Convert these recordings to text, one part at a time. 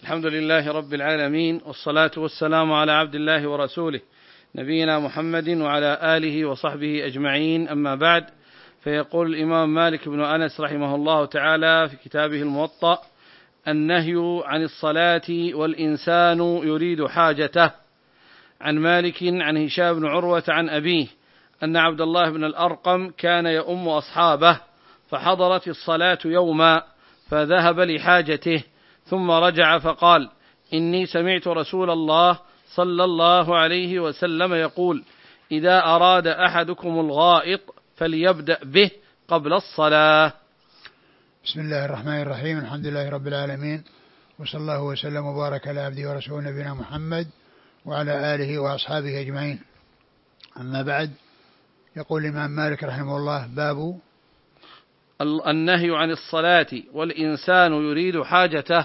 الحمد لله رب العالمين، والصلاة والسلام على عبد الله ورسوله نبينا محمد وعلى آله وصحبه أجمعين، أما بعد. فيقول الإمام مالك بن أنس رحمه الله تعالى في كتابه الموطأ: النهي عن الصلاة والإنسان يريد حاجته. عن مالك عن هشام بن عروة عن أبيه أن عبد الله بن الأرقم كان يؤم أصحابه، فحضرت الصلاة يوما فذهب لحاجته، ثم رجع فقال: إني سمعت رسول الله صلى الله عليه وسلم يقول: إذا أراد أحدكم الغائط فليبدأ به قبل الصلاة. بسم الله الرحمن الرحيم. الحمد لله رب العالمين، وصلى الله وسلم وبارك على عبده ورسوله نبينا محمد وعلى آله وأصحابه أجمعين، أما بعد. يقول الإمام مالك رحمه الله: باب النهي عن الصلاة والإنسان يريد حاجته.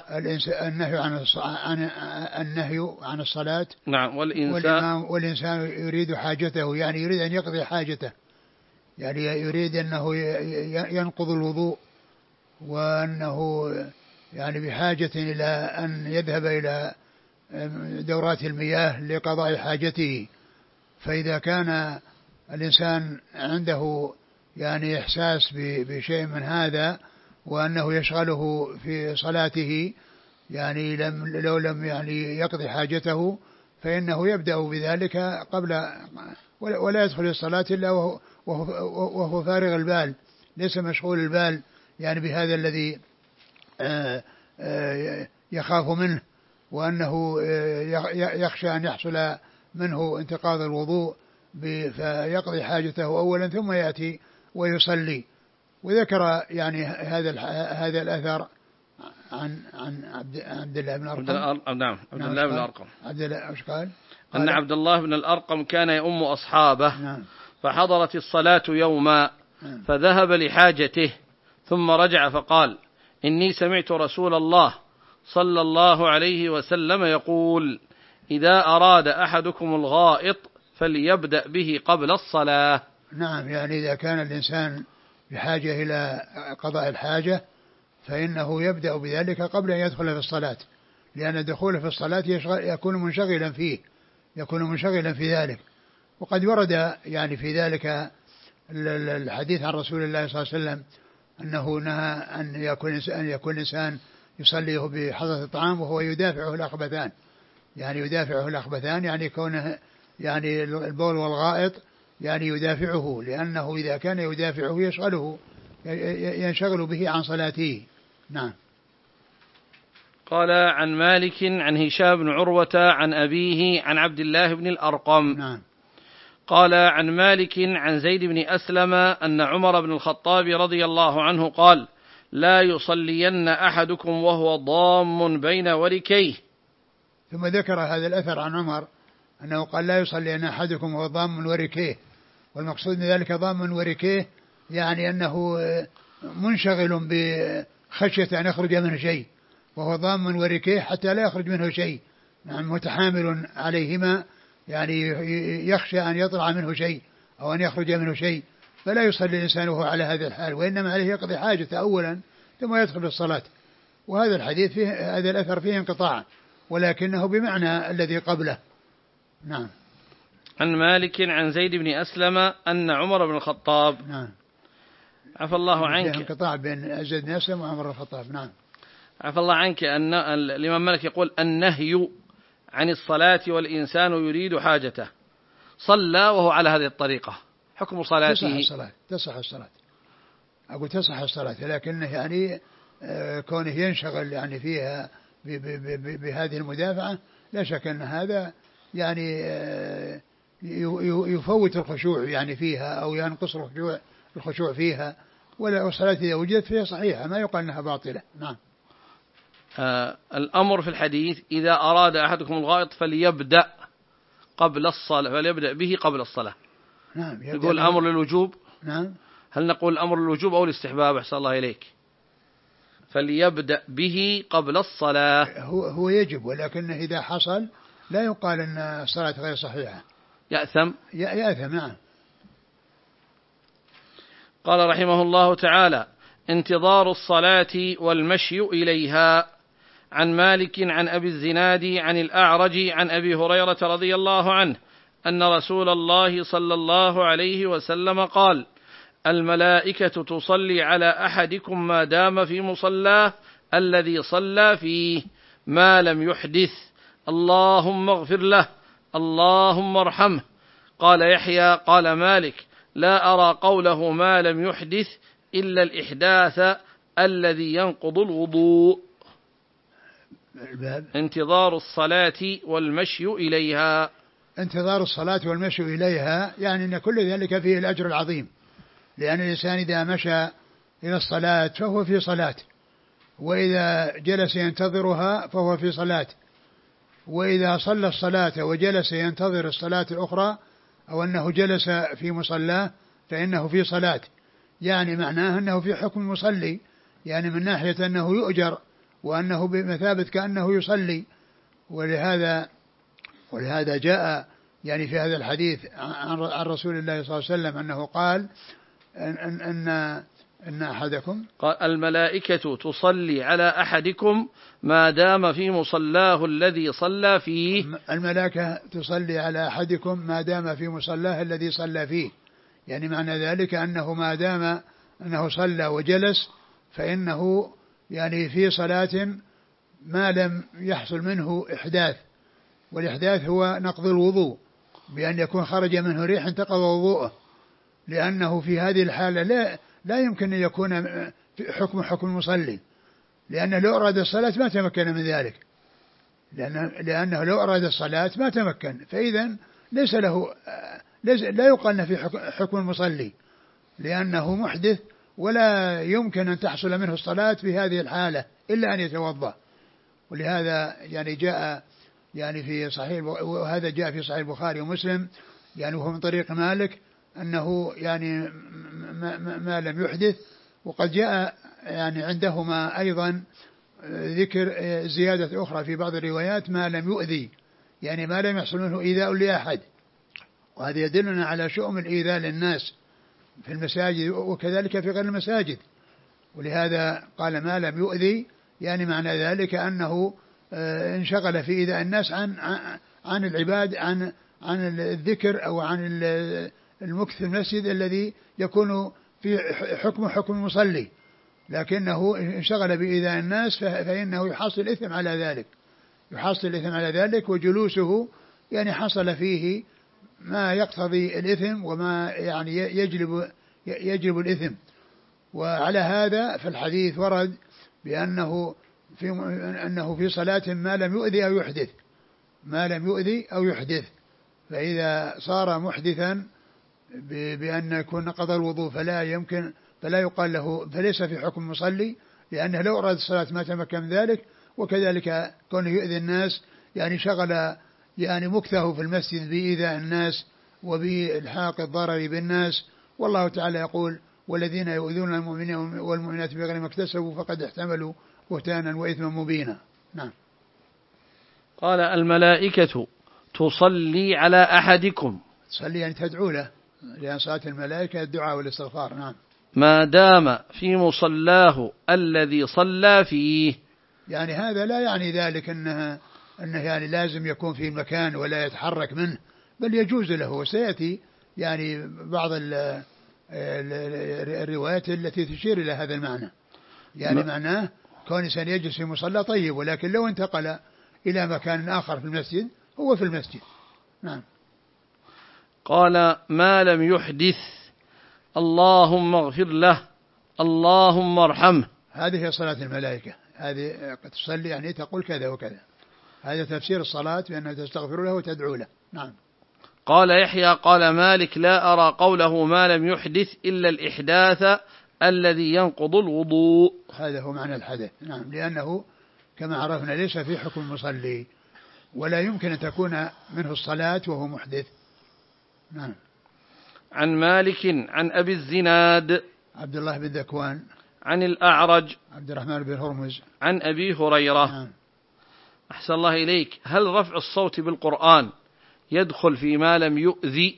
النهي عن الصلاة، نعم، والإنسان يريد حاجته، يعني يريد أن يقضي حاجته، يعني يريد أنه ينقض الوضوء، وأنه يعني بحاجة إلى أن يذهب إلى دورات المياه لقضاء حاجته. فإذا كان الإنسان عنده يعني إحساس بشيء من هذا، وأنه يشغله في صلاته، يعني لو لم يعني يقضي حاجته، فإنه يبدأ بذلك قبل، ولا يدخل الصلاة إلا وهو فارغ البال، ليس مشغول البال يعني بهذا الذي يخاف منه، وأنه يخشى أن يحصل منه انتقاض الوضوء، فيقضي حاجته أولا ثم يأتي ويصلي. وذكر يعني هذا الأثر عن عبد الله بن الأرقم. نعم، عبد الله بن الأرقم. عبد الله ايش قال؟ أن عبد الله بن الأرقم كان يؤم أصحابه. نعم. فحضرت الصلاة يوما فذهب لحاجته، ثم رجع فقال: إني سمعت رسول الله صلى الله عليه وسلم يقول: إذا أراد أحدكم الغائط فليبدأ به قبل الصلاة. نعم، يعني إذا كان الإنسان بحاجة إلى قضاء الحاجة فإنه يبدأ بذلك قبل أن يدخل في الصلاة، لأن الدخول في الصلاة يكون منشغلا في ذلك. وقد ورد يعني في ذلك الحديث عن رسول الله صلى الله عليه وسلم أنه نهى أن يكون الإنسان يصليه بحضرة الطعام وهو يدافعه الأخبثان، يعني كونه يعني البول والغائط يعني يدافعه، لأنه إذا كان يدافعه ينشغل به عن صلاته. نعم. قال: عن مالك عن هشام بن عروة عن أبيه عن عبد الله بن الأرقم. نعم. قال: عن مالك عن زيد بن أسلم أن عمر بن الخطاب رضي الله عنه قال: لا يصلين أحدكم وهو ضام بين وركيه. ثم ذكر هذا الأثر عن عمر أنه قال: لا يصلين أحدكم وهو ضام وركيه. والمقصود من ذلك ضام وركيه، يعني أنه منشغل بخشية أن يخرج منه شيء، وهو ضام وركيه حتى لا يخرج منه شيء، يعني متحامل عليهما، يعني يخشى أن يطلع منه شيء أو أن يخرج منه شيء، فلا يصلي الإنسان وهو على هذا الحال، وإنما عليه يقضي حاجته أولا ثم يدخل في الصلاة. وهذا الحديث فيه هذا الأثر فيه انقطاع، ولكنه بمعنى الذي قبله. نعم. عن مالك عن زيد بن أسلم أن عمر بن الخطاب. نعم. عفى الله عنك. فيه انقطاع بين زيد بن أسلم وعمر بن الخطاب. نعم. عفى الله عنك أن الإمام مالك يقول: النهي عن الصلاة والإنسان يريد حاجته. صلى وهو على هذه الطريقة، حكم صلاته؟ تصح الصلاة. أقول تصح الصلاة، لكنه يعني كونه ينشغل يعني فيها بهذه المدافعة، لا شك أن هذا يعني يفوت الخشوع يعني فيها، أو ينقص الخشوع فيها. والصلاة إذا وجدت فيها صحيحة، ما يقال أنها باطلة. نعم. الأمر في الحديث: إذا أراد أحدكم الغائط فليبدأ به قبل الصلاة. نعم. يقول الأمر للوجوب. نعم. هل نقول الأمر للوجوب أو الاستحباب؟ أحسن الله إليك. فليبدأ به قبل الصلاة. هو يجب، ولكنه إذا حصل لا يقال أن الصلاة غير صحيحة. يأثم. نعم. قال رحمه الله تعالى: انتظار الصلاة والمشي إليها. عن مالك عن أبي الزناد عن الأعرج عن أبي هريرة رضي الله عنه أن رسول الله صلى الله عليه وسلم قال: الملائكة تصلي على أحدكم ما دام في مصلاه الذي صلى فيه ما لم يحدث، اللهم اغفر له، اللهم ارحمه. قال يحيى قال مالك: لا أرى قوله ما لم يحدث إلا الإحداث الذي ينقض الوضوء. انتظار الصلاة والمشي إليها. انتظار الصلاة والمشي إليها يعني أن كل ذلك فيه الأجر العظيم، لأن الإنسان إذا مشى إلى الصلاة فهو في صلاة، وإذا جلس ينتظرها فهو في صلاة، وإذا صلى الصلاة وجلس ينتظر الصلاة الأخرى أو أنه جلس في مصلاه فإنه في صلاة، يعني معناه أنه في حكم مصلي، يعني من ناحية أنه يؤجر وأنه بمثابة كأنه يصلي. ولهذا جاء يعني في هذا الحديث عن رسول الله صلى الله عليه وسلم أنه قال أن أحدكم قال: الملائكة تصلي على أحدكم ما دام في مصلاه الذي صلى فيه. الملائكة تصلي على أحدكم ما دام في مصلاه الذي صلى فيه، يعني معنى ذلك أنه ما دام أنه صلى وجلس فإنه يعني في صلاة ما لم يحصل منه إحداث، والإحداث هو نقض الوضوء بأن يكون خرج منه ريح انتقض وضوءه، لأنه في هذه الحالة لا يمكن أن يكون حكم المصلي، لأنه لو أراد الصلاة ما تمكن من ذلك، لأنه لو أراد الصلاة ما تمكن، فإذا لا يقال في حكم المصلي، لأنه محدث ولا يمكن أن تحصل منه الصلاة في هذه الحالة إلا أن يتوضأ. ولهذا يعني جاء يعني في صحيح، وهذا جاء في صحيح البخاري ومسلم يعني وهو من طريق مالك أنه يعني ما لم يحدث، وقد جاء يعني عندهما أيضا ذكر زيادة أخرى في بعض الروايات ما لم يؤذي، يعني ما لم يحصل منه إيذاء لأحد، وهذا يدلنا على شؤم الإيذاء للناس في المساجد وكذلك في غير المساجد. ولهذا قال ما لم يؤذي، يعني معنى ذلك أنه انشغل في إيذاء الناس عن العباد، عن الذكر أو عن المكث في المسجد الذي يكون في حكم المصلي، لكنه انشغل بإيذاء الناس فإنه يحصل الإثم على ذلك، وجلوسه يعني حصل فيه ما يقتضي الإثم وما يعني يجلب الإثم. وعلى هذا فالحديث ورد بأنه أنه في صلاة ما لم يؤذي أو يحدث، فإذا صار محدثا بأن يكون نقض الوضوء فلا يقال له، فليس في حكم مصلي، لأنه لو أراد الصلاة ما تمكن من ذلك. وكذلك كونه يؤذي الناس يعني شغل يعني مكثه في المسجد بإيذاء الناس وبإلحاق الضرر بالناس. والله تعالى يقول: والذين يؤذون المؤمنين والمؤمنات بغير ما اكتسبوا فقد احتملوا بهتانا وإثما مبينا. نعم. قال: الملائكة تصلي على أحدكم، تصلي يعني تدعو له، لأن صلاة الملائكة الدعاء والاستغفار. نعم. ما دام في مصلاه الذي صلى فيه، يعني هذا لا يعني ذلك أنه يعني لازم يكون في مكان ولا يتحرك منه، بل يجوز له. وسيأتي يعني بعض الروايات التي تشير إلى هذا المعنى، يعني معناه كون إنسان يجلس في مصلى طيب، ولكن لو انتقل إلى مكان آخر في المسجد هو في المسجد. نعم. قال: ما لم يحدث، اللهم اغفر له، اللهم ارحمه. هذه هي صلاة الملائكة، هذه تصلي يعني تقول كذا وكذا، هذا تفسير الصلاة بأنها تستغفر له وتدعو له. نعم. قال يحيى قال مالك: لا أرى قوله ما لم يحدث إلا الإحداث الذي ينقض الوضوء. هذا هو معنى الحدث. نعم، لأنه كما عرفنا ليس في حكم المصلي، ولا يمكن أن تكون منه الصلاة وهو محدث. نعم. عن مالك عن أبي الزناد عبد الله بن ذكوان، عن الأعرج عبد الرحمن بن هرمز، عن أبي هريرة. نعم. أحسن الله إليك، هل رفع الصوت بالقرآن يدخل في ما لم يؤذي؟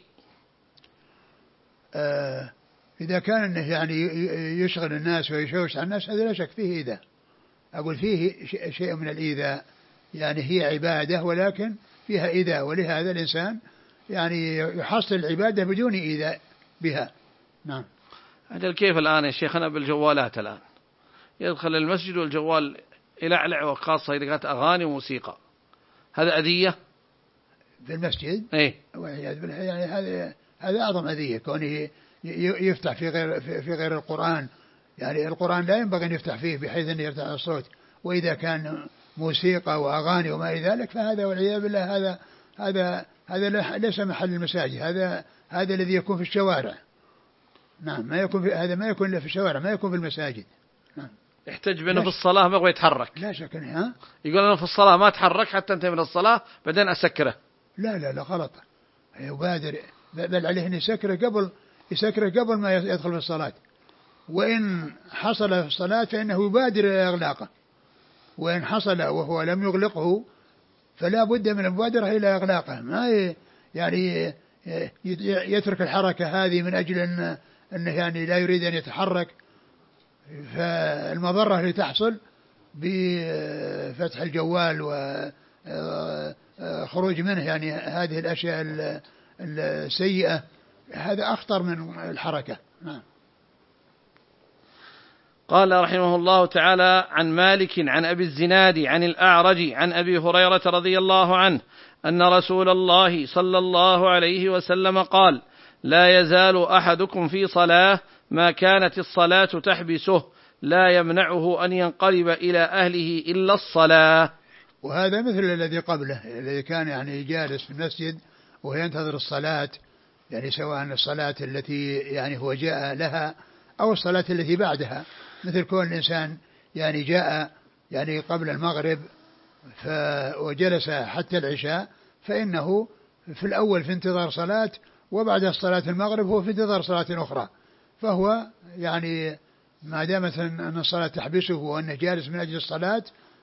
إذا كان أنه يعني يشغل الناس ويشوش على الناس هذا لا شك فيه إذا، أقول فيه شيء من الإيذاء، يعني هي عبادة ولكن فيها إيذاء، ولهذا الإنسان يعني يحصل العبادة بدون إيذاء بها. نعم. أجل كيف الآن يا شيخنا بالجوالات الآن يدخل المسجد والجوال يلعلع، وخاصة إذا كانت أغاني وموسيقى، هذا أذية في المسجد؟ إيه؟ والعياذ بالله، يعني هذا أعظم أذية، كونه يفتح في غير القرآن. يعني القرآن لا ينبغي أن يفتح فيه بحيث أن يرتفع الصوت، وإذا كان موسيقى وأغاني وما إلى ذلك فهذا والعياذ بالله هذا ليس محل المساجد، هذا الذي يكون في الشوارع. نعم، هذا ما يكون إلا في الشوارع، ما يكون في المساجد. نعم. يحتج بأنه في الصلاة ما يبغى يتحرك. لا شك. يقول أنا في الصلاة ما أتحرك حتى أنتهي من الصلاة بعدين أسكره. لا غلط، يبادر، بل عليه أن يسكره قبل ما يدخل في الصلاة، وإن حصل في الصلاة فإنه يبادر إلى إغلاقه، وإن حصل وهو لم يغلقه فلا بد من المبادرة إلى إغلاقه، ما يعني يترك الحركة هذه من أجل أنه يعني لا يريد أن يتحرك، فالمضرة اللي تحصل بفتح الجوال وخروج منه يعني هذه الأشياء السيئة، هذا أخطر من الحركة. نعم. قال رحمه الله تعالى: عن مالك عن أبي الزناد عن الأعرج عن أبي هريرة رضي الله عنه أن رسول الله صلى الله عليه وسلم قال: لا يزال أحدكم في صلاة ما كانت الصلاة تحبسه لا يمنعه أن ينقلب إلى أهله إلا الصلاة. وهذا مثل الذي قبله، الذي كان يعني جالس في المسجد وهو ينتظر الصلاة، يعني سواء الصلاة التي يعني هو جاء لها أو الصلاة التي بعدها، مثل كون الإنسان يعني جاء يعني قبل المغرب وجلس حتى العشاء، فإنه في الأول في انتظار صلاة، وبعد صلاة المغرب هو في انتظار صلاة أخرى، فهو يعني ما دامت أن الصلاة تحبسه وأنه جالس من أجل الصلاة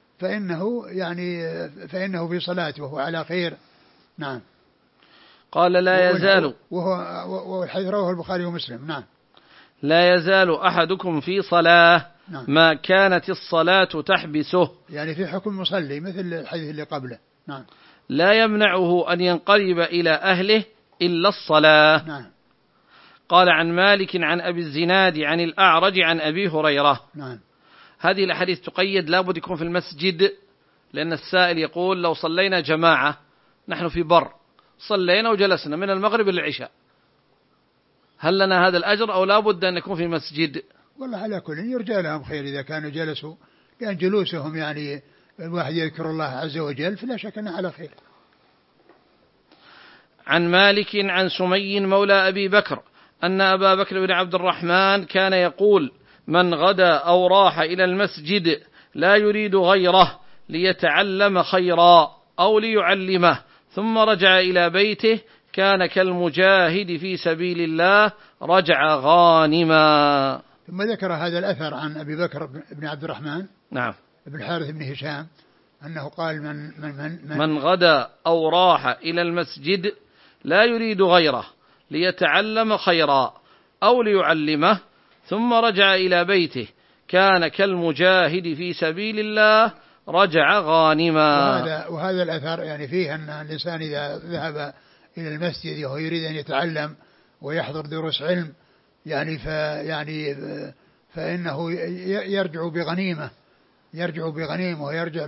فإنه في صلاة وهو على خير. نعم. قال: لا يزال، والحديث رواه البخاري ومسلم. نعم. لا يزال أحدكم في صلاة. نعم. ما كانت الصلاة تحبسه، يعني في حكم مصلي مثل الحديث اللي قبله. نعم. لا يمنعه أن ينقلب إلى أهله إلا الصلاة. نعم. قال: عن مالك عن أبي الزناد عن الأعرج عن أبي هريرة. نعم. هذه الأحاديث تقيد لابد يكون في المسجد، لأن السائل يقول: لو صلينا جماعة نحن في بر صلينا وجلسنا من المغرب للعشاء، هل لنا هذا الأجر أو لابد أن يكون في مسجد؟ والله على كل يرجى لهم خير إذا كانوا جلسوا، لأن جلوسهم يعني الواحد يذكر الله عز وجل فلا شك أنه على خير. عن مالك عن سمي مولى أبي بكر أن أبا بكر بن عبد الرحمن كان يقول: من غدا أو راح إلى المسجد لا يريد غيره ليتعلم خيرا أو ليعلمه ثم رجع إلى بيته كان كالمجاهد في سبيل الله رجع غانما. ثم ذكر هذا الأثر عن أبي بكر بن عبد الرحمن، نعم، بن الحارث بن هشام، أنه قال: من غدا أو راح إلى المسجد لا يريد غيره ليتعلم خيرا أو ليعلمه ثم رجع إلى بيته كان كالمجاهد في سبيل الله رجع غانما. وهذا الأثر يعني فيه أن الإنسان إذا ذهب إلى المسجد وهو يريد أن يتعلم ويحضر دروس علم فإنه يرجع بغنيمة، ويرجع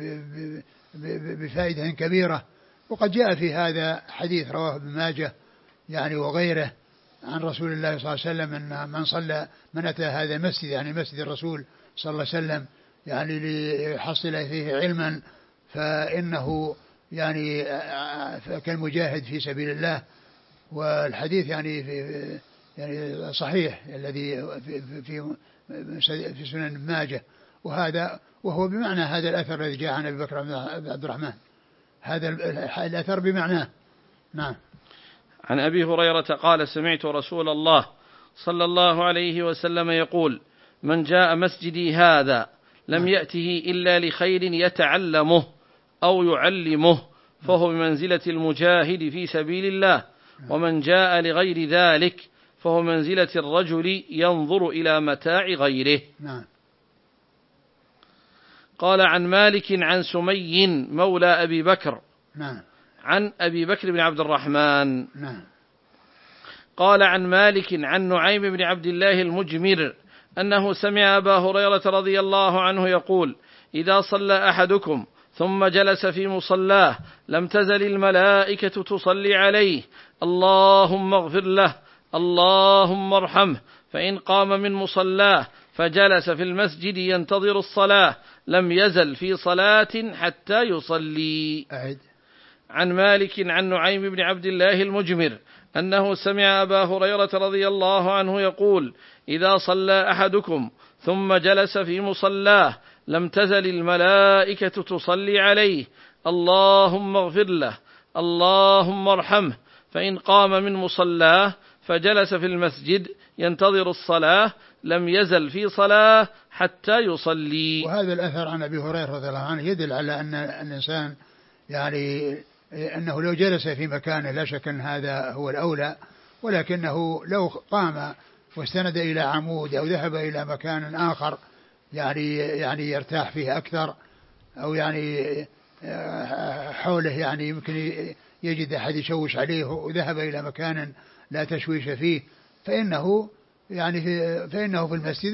بفائدة كبيرة. وقد جاء في هذا حديث رواه ابن ماجه يعني وغيره عن رسول الله صلى الله عليه وسلم أن من أتى هذا المسجد يعني مسجد الرسول صلى الله عليه وسلم يعني ليحصل فيه علما فإنه يعني كالمجاهد في سبيل الله. والحديث يعني صحيح الذي في سنن ابن ماجه، وهو بمعنى هذا الأثر الذي جاء عن أبي بكر بن عبد الرحمن، هذا الأثر بمعناه. نعم. عن أبي هريرة قال: سمعت رسول الله صلى الله عليه وسلم يقول: من جاء مسجدي هذا لم يأته إلا لخير يتعلمه أو يعلمه فهو بمنزلة المجاهد في سبيل الله، ومن جاء لغير ذلك فهو منزلة الرجل ينظر إلى متاع غيره. نعم. قال عن مالك عن سمي مولى أبي بكر نعم. عن أبي بكر بن عبد الرحمن نعم. قال عن مالك عن نعيم بن عبد الله المجمر أنه سمع أبا هريرة رضي الله عنه يقول: إذا صلى أحدكم ثم جلس في مصلاه لم تزل الملائكة تصلي عليه: اللهم اغفر له، اللهم ارحمه. فإن قام من مصلاه فجلس في المسجد ينتظر الصلاة لم يزل في صلاة حتى يصلي. عن مالك عن نعيم بن عبد الله المجمر أنه سمع أبا هريرة رضي الله عنه يقول: إذا صلى أحدكم ثم جلس في مصلاه لم تزل الملائكة تصلي عليه: اللهم اغفر له، اللهم ارحمه. فإن قام من مصلاه فجلس في المسجد ينتظر الصلاة لم يزل في صلاة حتى يصلي. وهذا الأثر عن أبي هريرة رضي الله عنه يدل على أن الإنسان يعني أنه لو جلس في مكانه لا شك أن هذا هو الأولى، ولكنه لو قام واستند إلى عمود أو ذهب إلى مكان آخر يعني يرتاح فيه أكثر، أو يعني حوله يعني يمكن يجد أحد يشوش عليه وذهب إلى مكان لا تشويش فيه، فإنه في المسجد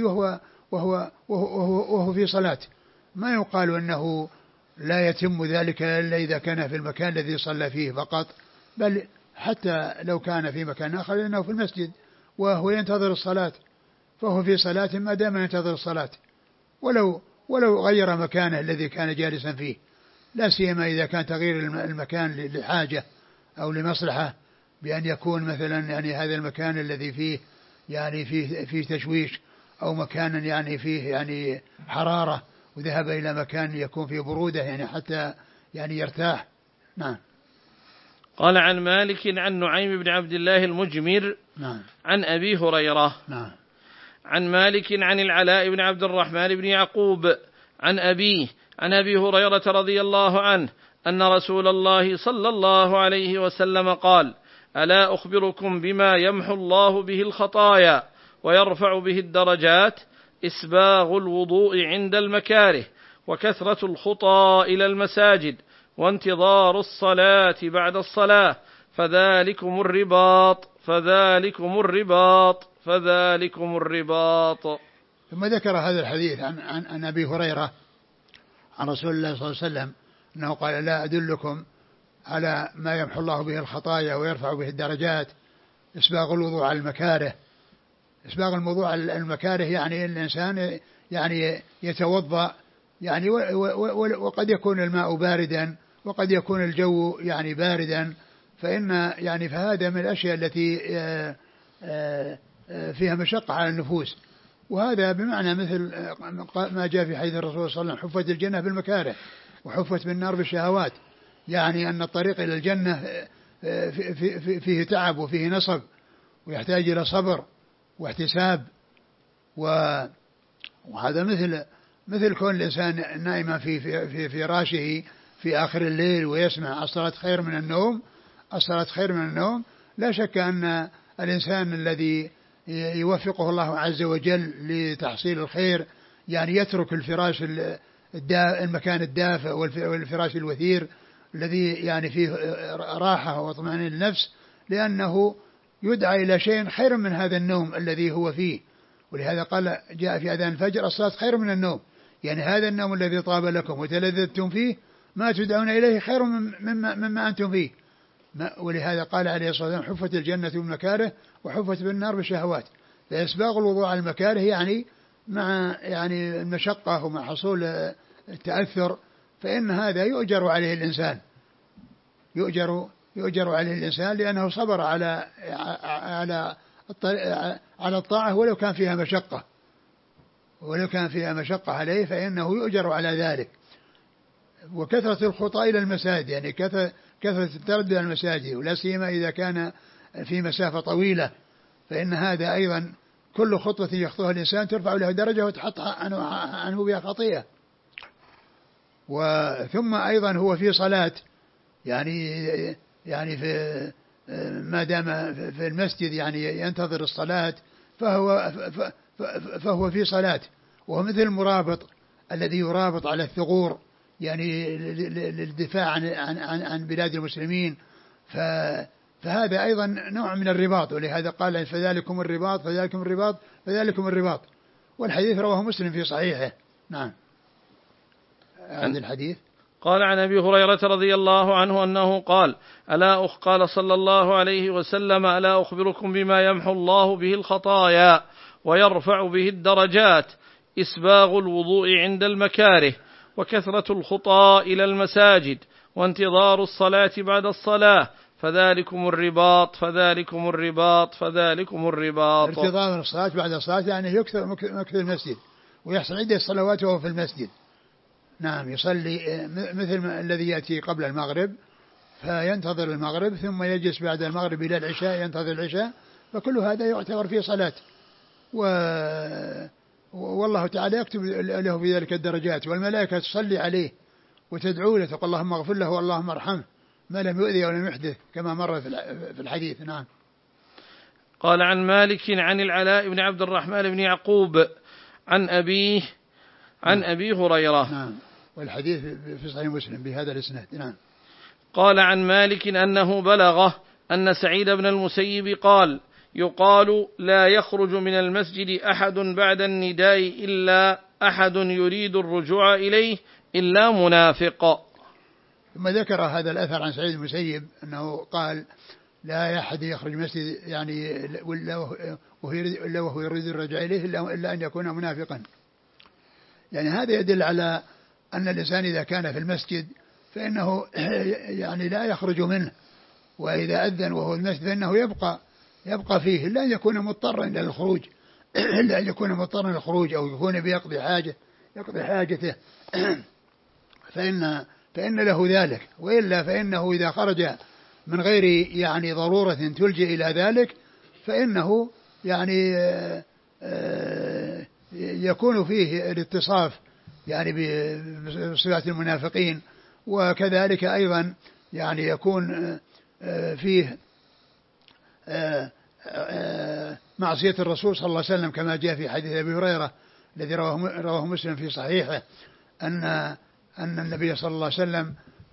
وهو في صلاة. ما يقال أنه لا يتم ذلك إلا إذا كان في المكان الذي صلى فيه فقط، بل حتى لو كان في مكان آخر لأنه في المسجد وهو ينتظر الصلاة فهو في صلاة ما دام ينتظر الصلاة، ولو غير مكانه الذي كان جالسا فيه، لا سيما إذا كان تغيير المكان لحاجة أو لمصلحة، بأن يكون مثلا يعني هذا المكان الذي فيه يعني فيه تشويش، أو مكان يعني فيه يعني حرارة وذهب إلى مكان يكون فيه برودة يعني حتى يعني يرتاح. نعم. قال عن مالك عن نعيم بن عبد الله المجمر نعم. عن أبي هريرة. نعم. عن مالك عن العلاء بن عبد الرحمن بن يعقوب عن أبيه عن أبي هريرة رضي الله عنه أن رسول الله صلى الله عليه وسلم قال: ألا أخبركم بما يمحو الله به الخطايا ويرفع به الدرجات؟ إسباغ الوضوء عند المكاره، وكثرة الخطى إلى المساجد، وانتظار الصلاة بعد الصلاة، فذلكم الرباط فذلكم الرباط فذلكم الرباط. ثم ذكر هذا الحديث عن أبي هريرة عن رسول الله صلى الله عليه وسلم أنه قال: لا أدلكم على ما يمحو الله به الخطايا ويرفع به الدرجات؟ إسباغ الوضوء على المكاره. إسباغ الوضوء على المكاره يعني الإنسان يعني يتوضأ يعني وقد يكون الماء باردا وقد يكون الجو يعني باردا، فهذا من الأشياء التي فيها مشقة على النفوس، وهذا بمعنى مثل ما جاء في حديث الرسول صلى الله عليه وسلم: حفت الجنة بالمكاره وحفت بالنار بالشهوات. يعني أن الطريق إلى الجنة فيه تعب وفيه نصب ويحتاج إلى صبر واحتساب، وهذا مثل كون الإنسان نائما في فراشه في آخر الليل ويسمع الصلاة خير من النوم. الصلاة خير من النوم. لا شك أن الإنسان الذي يوفقه الله عز وجل لتحصيل الخير يعني يترك الفراش المكان الدافئ والفراش الوثير الذي يعني فيه راحة واطمئنان النفس، لأنه يدعى إلى شيء خير من هذا النوم الذي هو فيه. ولهذا قال جاء في أذان الفجر: الصلاة خير من النوم. يعني هذا النوم الذي طاب لكم وتلذذتم فيه ما تدعون إليه خير مما أنتم فيه. ولهذا قال عليه الصلاة والسلام: حفت الجنة بالمكاره وحفت بالنار بالشهوات. فإسباغ الوضوء على المكاره يعني مع يعني المشقة ومع حصول التأثر، فإن هذا يؤجر عليه الإنسان، يؤجر عليه الإنسان لأنه صبر على الطاعة ولو كان فيها مشقة عليه، فإنه يؤجر على ذلك. وكثرة الخطى إلى المساجد يعني كثرة التردد إلى المساجد، ولا سيما إذا كان في مسافة طويلة، فإن هذا أيضا كل خطوة يخطوها الإنسان ترفع له درجة وتحط عنه بها خطيئة. وثم أيضا هو في صلاة يعني في ما دام في المسجد يعني ينتظر الصلاة، فهو في صلاة، وهو مثل المرابط الذي يرابط على الثغور يعني للدفاع عن بلاد المسلمين، فهذا أيضا نوع من الرباط، ولهذا قال فذلكم الرباط فذلكم الرباط فذلكم الرباط. والحديث رواه مسلم في صحيحه. نعم. عند الحديث قال عن أبي هريرة رضي الله عنه أنه قال قال صلى الله عليه وسلم ألا أخبركم بما يمحو الله به الخطايا ويرفع به الدرجات إسباغ الوضوء عند المكاره وكثرة الخطى إلى المساجد وانتظار الصلاة بعد الصلاة فذلكم الرباط فذلكم الرباط فذلكم الرباط. انتظار الصلاة بعد الصلاة يعني يكثر مكث المسجد ويحصل عدة صلوات وهو في المسجد. نعم يصلي مثل الذي يأتي قبل المغرب فينتظر المغرب ثم يجلس بعد المغرب إلى العشاء ينتظر العشاء، فكل هذا يعتبر فيه صلاة. والله تعالى يكتب له في ذلك الدرجات، والملائكة تصلي عليه وتدعو له تقول اللهم اغفر له واللهم ارحمه ما لم يؤذي ولم يحدث كما مر في الحديث. نعم. قال عن مالك عن العلاء بن عبد الرحمن بن يعقوب عن أبيه عن أبي هريرة. نعم. والحديث في صحيح مسلم بهذا الإسناد. نعم. قال عن مالك أنه بلغه أن سعيد بن المسيب قال يقال لا يخرج من المسجد أحد بعد النداء إلا أحد يريد الرجوع إليه إلا منافق. ثم ذكر هذا الأثر عن سعيد المسيب أنه قال لا أحد يخرج مسجد يعني إلا وهو يريد الرجوع إليه إلا أن يكون منافقا. يعني هذا يدل على أن الإنسان إذا كان في المسجد فإنه يعني لا يخرج منه، وإذا أذن وهو المسجد فإنه يبقى فيه إلا أن يكون مضطرا إلى الخروج إلا أن يكون مضطرا للخروج أو يكون بيقضي حاجته فإن له ذلك، وإلا فإنه إذا خرج من غير يعني ضرورة تلجئ إلى ذلك فإنه يعني يكون فيه الاتصاف يعني بصفات المنافقين، وكذلك أيضا يعني يكون فيه معصية الرسول صلى الله عليه وسلم كما جاء في حديث أبي هريرة الذي رواه مسلم في صحيحه أن النبي صلى الله عليه وسلم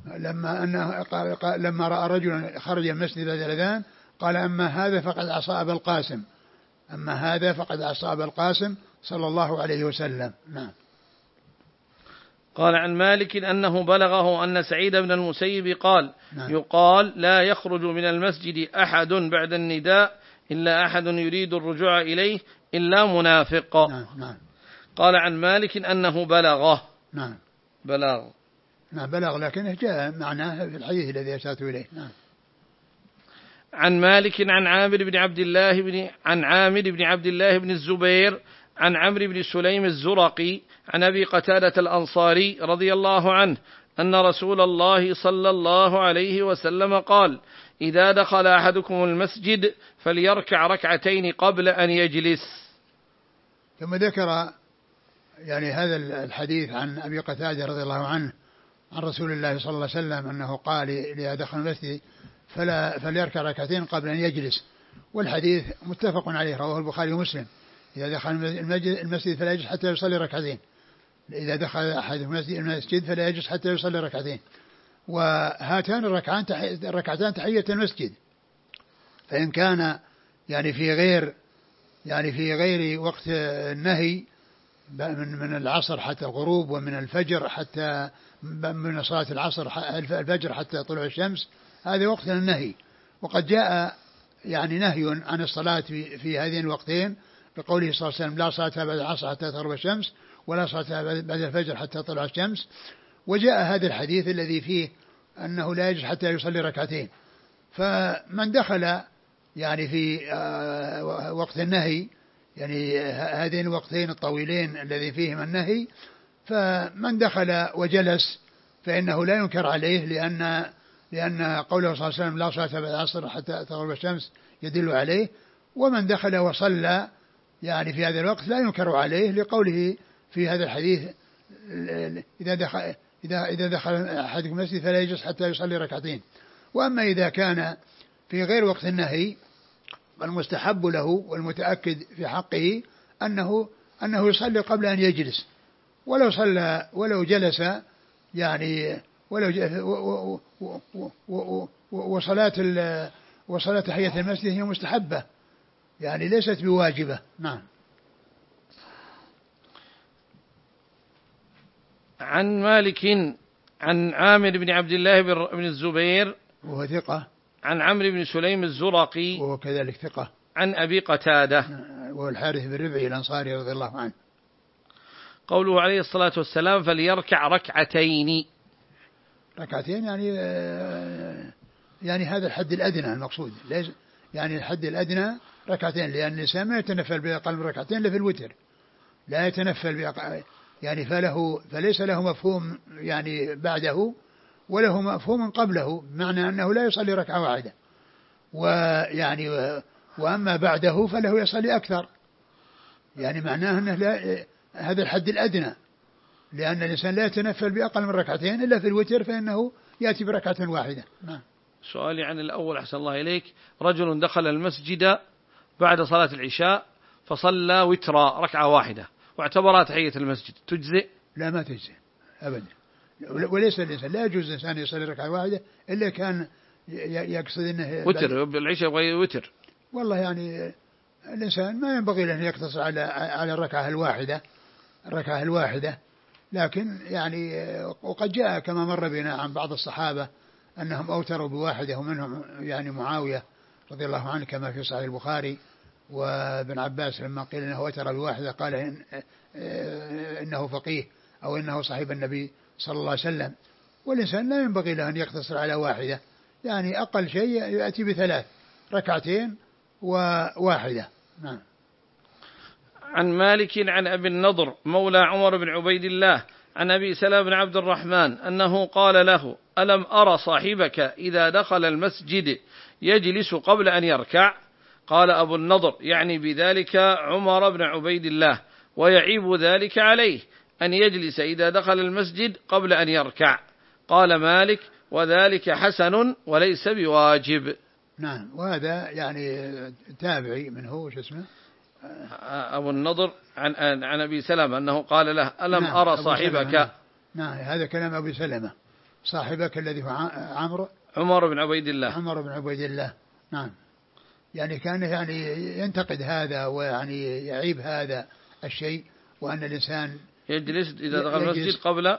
لما رأى رجلا خرج من المسجد بعد الأذان قال أما هذا فقد عصى أبا القاسم، أما هذا فقد عصى أبا القاسم صلى الله عليه وسلم. نعم. قال عن مالك أنه بلغه أن سعيد بن المسيب قال نعم. يقال لا يخرج من المسجد أحد بعد النداء إلا أحد يريد الرجوع إليه إلا منافق. نعم. نعم. قال عن مالك أنه بلغه. نعم. بلغ لكنه جاء معناه في الحديث الذي أشرت إليه. نعم. عن مالك عن عامر بن عبد الله بن الزبير عن عمرو بن سليم الزرقي عن أبي قتادة الأنصاري رضي الله عنه أن رسول الله صلى الله عليه وسلم قال إذا دخل أحدكم المسجد فليركع ركعتين قبل أن يجلس. ثم ذكر يعني هذا الحديث عن أبي قتادة رضي الله عنه عن رسول الله صلى الله عليه وسلم أنه قال إذا دخل المسجد فليركع ركعتين قبل أن يجلس، والحديث متفق عليه رواه البخاري ومسلم. إذا دخل المسجد فلا يجلس حتى يصلي ركعتين، إذا دخل أحد المسجد فلا يجلس حتى يصلي ركعتين. وهاتان الركعتان تحية المسجد، فإن كان يعني في غير وقت النهي من العصر حتى الغروب ومن الفجر حتى من صلاة الفجر حتى طلوع الشمس هذا وقت النهي. وقد جاء يعني نهي عن الصلاة في هذين الوقتين بقوله صلى الله عليه وسلم لا صلاة بعد العصر حتى تغرب الشمس ولا صلاة بعد الفجر حتى طلع الشمس. وجاء هذا الحديث الذي فيه أنه لا يجوز حتى يصلي ركعتين. فمن دخل يعني في وقت النهي يعني هذين الوقتين الطويلين الذي فيهم النهي، فمن دخل وجلس فإنه لا ينكر عليه لأن قوله صلى الله عليه وسلم لا صلاة بعد العصر حتى تغرب الشمس يدل عليه. ومن دخل وصلى يعني في هذا الوقت لا ينكر عليه لقوله في هذا الحديث إذا دخل أحدكم المسجد فلا يجلس حتى يصلي ركعتين. وأما إذا كان في غير وقت النهي المستحب له والمتأكد في حقه أنه يصلي قبل أن يجلس، ولو صلى ولو جلس يعني وصلاة تحية المسجد هي مستحبة يعني ليست بواجبة. نعم. عن مالك عن عامر بن عبد الله بن الزبير وهو ثقة. عن عمرو بن سليم الزرقي وهو كذلك ثقة. عن أبي قتادة وهو الحارث بن ربعي الأنصاري رضي الله عنه. قوله عليه الصلاة والسلام فليركع ركعتين يعني هذا الحد الأدنى المقصود، ليس يعني الحد الأدنى ركعتين، لأن الإنسان ما يتنفل بأقل من ركعتين إلا في الوتر، لا يتنفل يعني فليس له مفهوم يعني بعده وله مفهوم قبله، بمعنى أنه لا يصلي ركعة واحدة، ويعني وأما بعده فله يصلي أكثر، يعني معناه أنه هذا الحد الأدنى، لأن الإنسان لا يتنفل بأقل من ركعتين إلا في الوتر فإنه يأتي بركعة واحدة. نعم. سؤالي عن الأول أحسن الله إليك، رجل دخل المسجد بعد صلاة العشاء فصلى وترا ركعة واحدة واعتبرها تحية المسجد، تجزئ؟ لا ما تجزئ أبدا، وليس الإنسان لا يجوز الإنسان يصلي ركعة واحدة إلا كان يقصد أنه وتر بالعشاء يبغى وتر. والله يعني الإنسان ما ينبغي له أن يقتصر على الركعة الواحدة، لكن يعني وقد جاء كما مر بنا عن بعض الصحابة أنهم أوتروا بواحدة، ومنهم يعني معاوية رضي الله عنه كما في صحيح البخاري، وابن عباس لما قيل أنه أوتر بواحدة قال إنه فقيه أو إنه صاحب النبي صلى الله عليه وسلم. والإنسان لا ينبغي له أن يقتصر على واحدة، يعني أقل شيء يأتي بثلاث، ركعتين وواحدة. نعم. عن مالك عن أبي النضر مولى عمر بن عبيد الله عن أبي سلمة بن عبد الرحمن أنه قال له ألم أرى صاحبك إذا دخل المسجد يجلس قبل أن يركع؟ قال أبو النضر يعني بذلك عمر بن عبيد الله، ويعيب ذلك عليه أن يجلس إذا دخل المسجد قبل أن يركع. قال مالك وذلك حسن وليس بواجب. نعم. وهذا يعني تابعي من هو شو اسمه أبو النضر عن أبي سلمة أنه قال له ألم نعم أرى صاحبك. نعم هذا كلام أبي سلمة، صاحبك الذي هو عمر بن عبيد الله. نعم. يعني كان يعني ينتقد هذا ويعني يعيب هذا الشيء، وأن الإنسان يجلس إذا دخل المسجد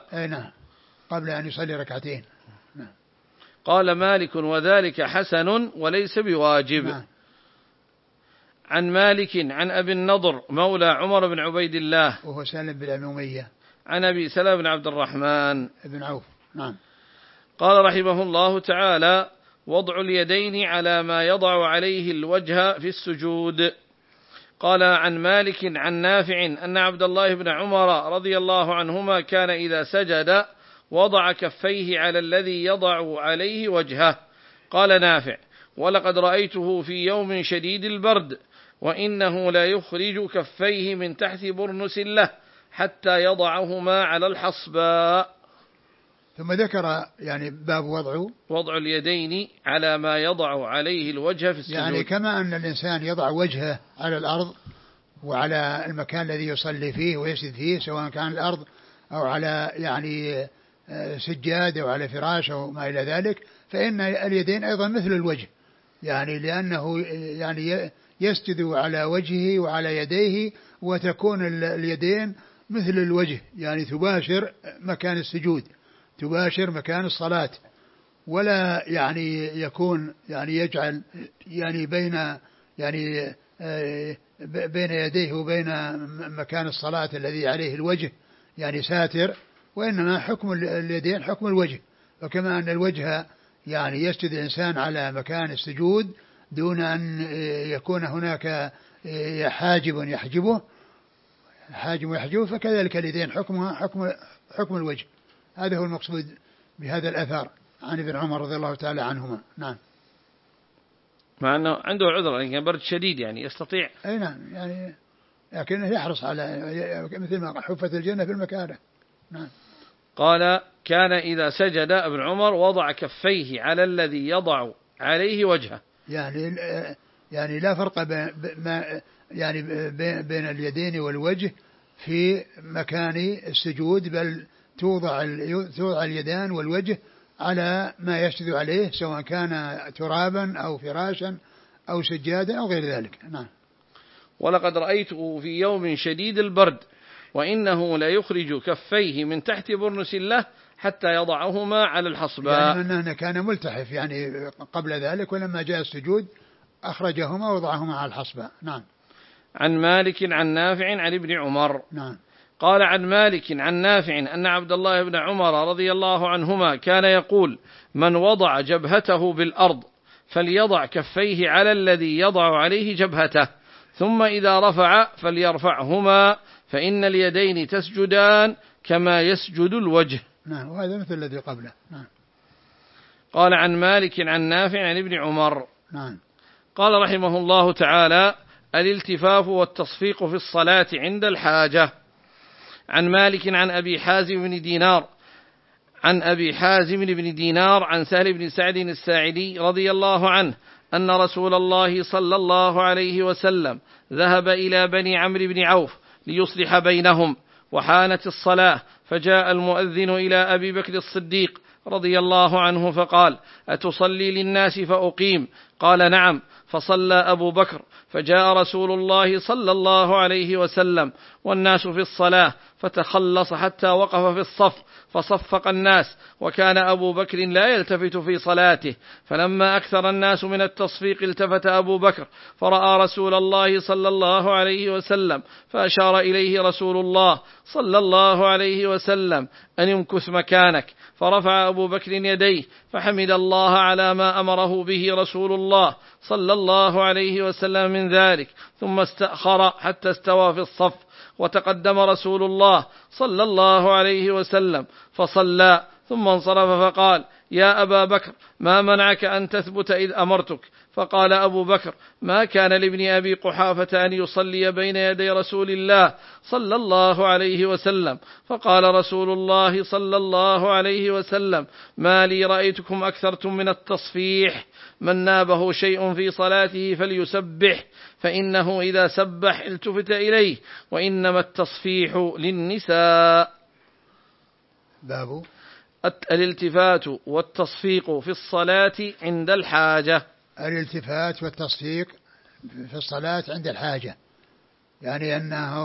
قبل أن يصلي ركعتين. نعم. قال مالك وذلك حسن وليس بواجب. نعم. عن مالك عن أبي النضر مولى عمر بن عبيد الله وهو سالم بن أمية عن أبي سلمة بن عبد الرحمن بن عوف. نعم. قال رحمه الله تعالى وضع اليدين على ما يضع عليه الوجه في السجود. قال عن مالك عن نافع أن عبد الله بن عمر رضي الله عنهما كان إذا سجد وضع كفيه على الذي يضع عليه وجهه. قال نافع ولقد رأيته في يوم شديد البرد وإنه لا يخرج كفيه من تحت برنس له حتى يضعهما على الحصباء. ثم ذكر يعني باب وضع اليدين على ما يضع عليه الوجه في السجود، يعني كما أن الإنسان يضع وجهه على الأرض وعلى المكان الذي يصلي فيه ويسجد فيه، سواء كان الأرض أو على يعني سجاد أو على فراش أو ما إلى ذلك، فإن اليدين أيضا مثل الوجه، يعني لأنه يعني يسجد على وجهه وعلى يديه، وتكون اليدين مثل الوجه، يعني تباشر مكان السجود، تباشر مكان الصلاة، ولا يعني يكون يعني يجعل يعني بين يديه وبين مكان الصلاة الذي عليه الوجه يعني ساتر، وإنما حكم اليدين حكم الوجه. وكما أن الوجه يعني يسجد الإنسان على مكان السجود دون أن يكون هناك حاجب يحجبه، فكذلك اليدين حكمها حكم الوجه. هذا هو المقصود بهذا الأثر عن ابن عمر رضي الله تعالى عنهما. نعم. مع أنه عنده عذر يعني برد شديد يعني يستطيع. أي نعم، يعني لكنه يحرص على مثل ما حفت الجنة في المكاره. نعم. قال كان إذا سجد ابن عمر وضع كفيه على الذي يضع عليه وجهه، يعني لا فرق بين اليدين والوجه في مكان السجود، بل توضع اليدان والوجه على ما يسجد عليه، سواء كان ترابا أو فراشا أو سجادا أو غير ذلك. نعم. ولقد رأيته في يوم شديد البرد وإنه لا يخرج كفيه من تحت برنس له حتى يضعهما على الحصباء، يعني أنه كان ملتحف يعني قبل ذلك، ولما جاء السجود أخرجهما ووضعهما على الحصباء. نعم. عن مالك عن نافع عن ابن عمر. نعم. قال عن مالك عن نافع أن عبد الله بن عمر رضي الله عنهما كان يقول: من وضع جبهته بالأرض فليضع كفيه على الذي يضع عليه جبهته، ثم إذا رفع فليرفعهما، فإن اليدين تسجدان كما يسجد الوجه. نعم. وهذا مثل الذي قبله. نعم. قال عن مالك عن نافع عن ابن عمر. نعم. قال رحمه الله تعالى: الالتفاف والتصفيق في الصلاة عند الحاجة. عن مالك عن أبي حازم بن دينار عن سهل بن سعد الساعدي رضي الله عنه أن رسول الله صلى الله عليه وسلم ذهب إلى بني عمرو بن عوف ليصلح بينهم، وحانت الصلاة، فجاء المؤذن إلى أبي بكر الصديق رضي الله عنه فقال: أتصلي للناس فأقيم؟ قال: نعم. فصلى أبو بكر، فجاء رسول الله صلى الله عليه وسلم والناس في الصلاة، فتخلص حتى وقف في الصف فصفق الناس، وكان أبو بكر لا يلتفت في صلاته، فلما أكثر الناس من التصفيق التفت أبو بكر فرأى رسول الله صلى الله عليه وسلم، فأشار إليه رسول الله صلى الله عليه وسلم أن يمكث مكانك، فرفع أبو بكر يديه فحمد الله على ما أمره به رسول الله صلى الله عليه وسلم من ذلك، ثم استأخر حتى استوى في الصف، وتقدم رسول الله صلى الله عليه وسلم فصلى، ثم انصرف فقال: يا أبا بكر، ما منعك أن تثبت إذ أمرتك؟ فقال أبو بكر: ما كان لابن أبي قحافة أن يصلي بين يدي رسول الله صلى الله عليه وسلم. فقال رسول الله صلى الله عليه وسلم: ما لي رأيتكم أكثرتم من التصفيح، من نابه شيء في صلاته فليسبح، فإنه إذا سبح التفت إليه، وإنما التصفيح للنساء. باب الالتفات والتصفيق في الصلاة عند الحاجة. الالتفات والتصفيق في الصلاة عند الحاجة، يعني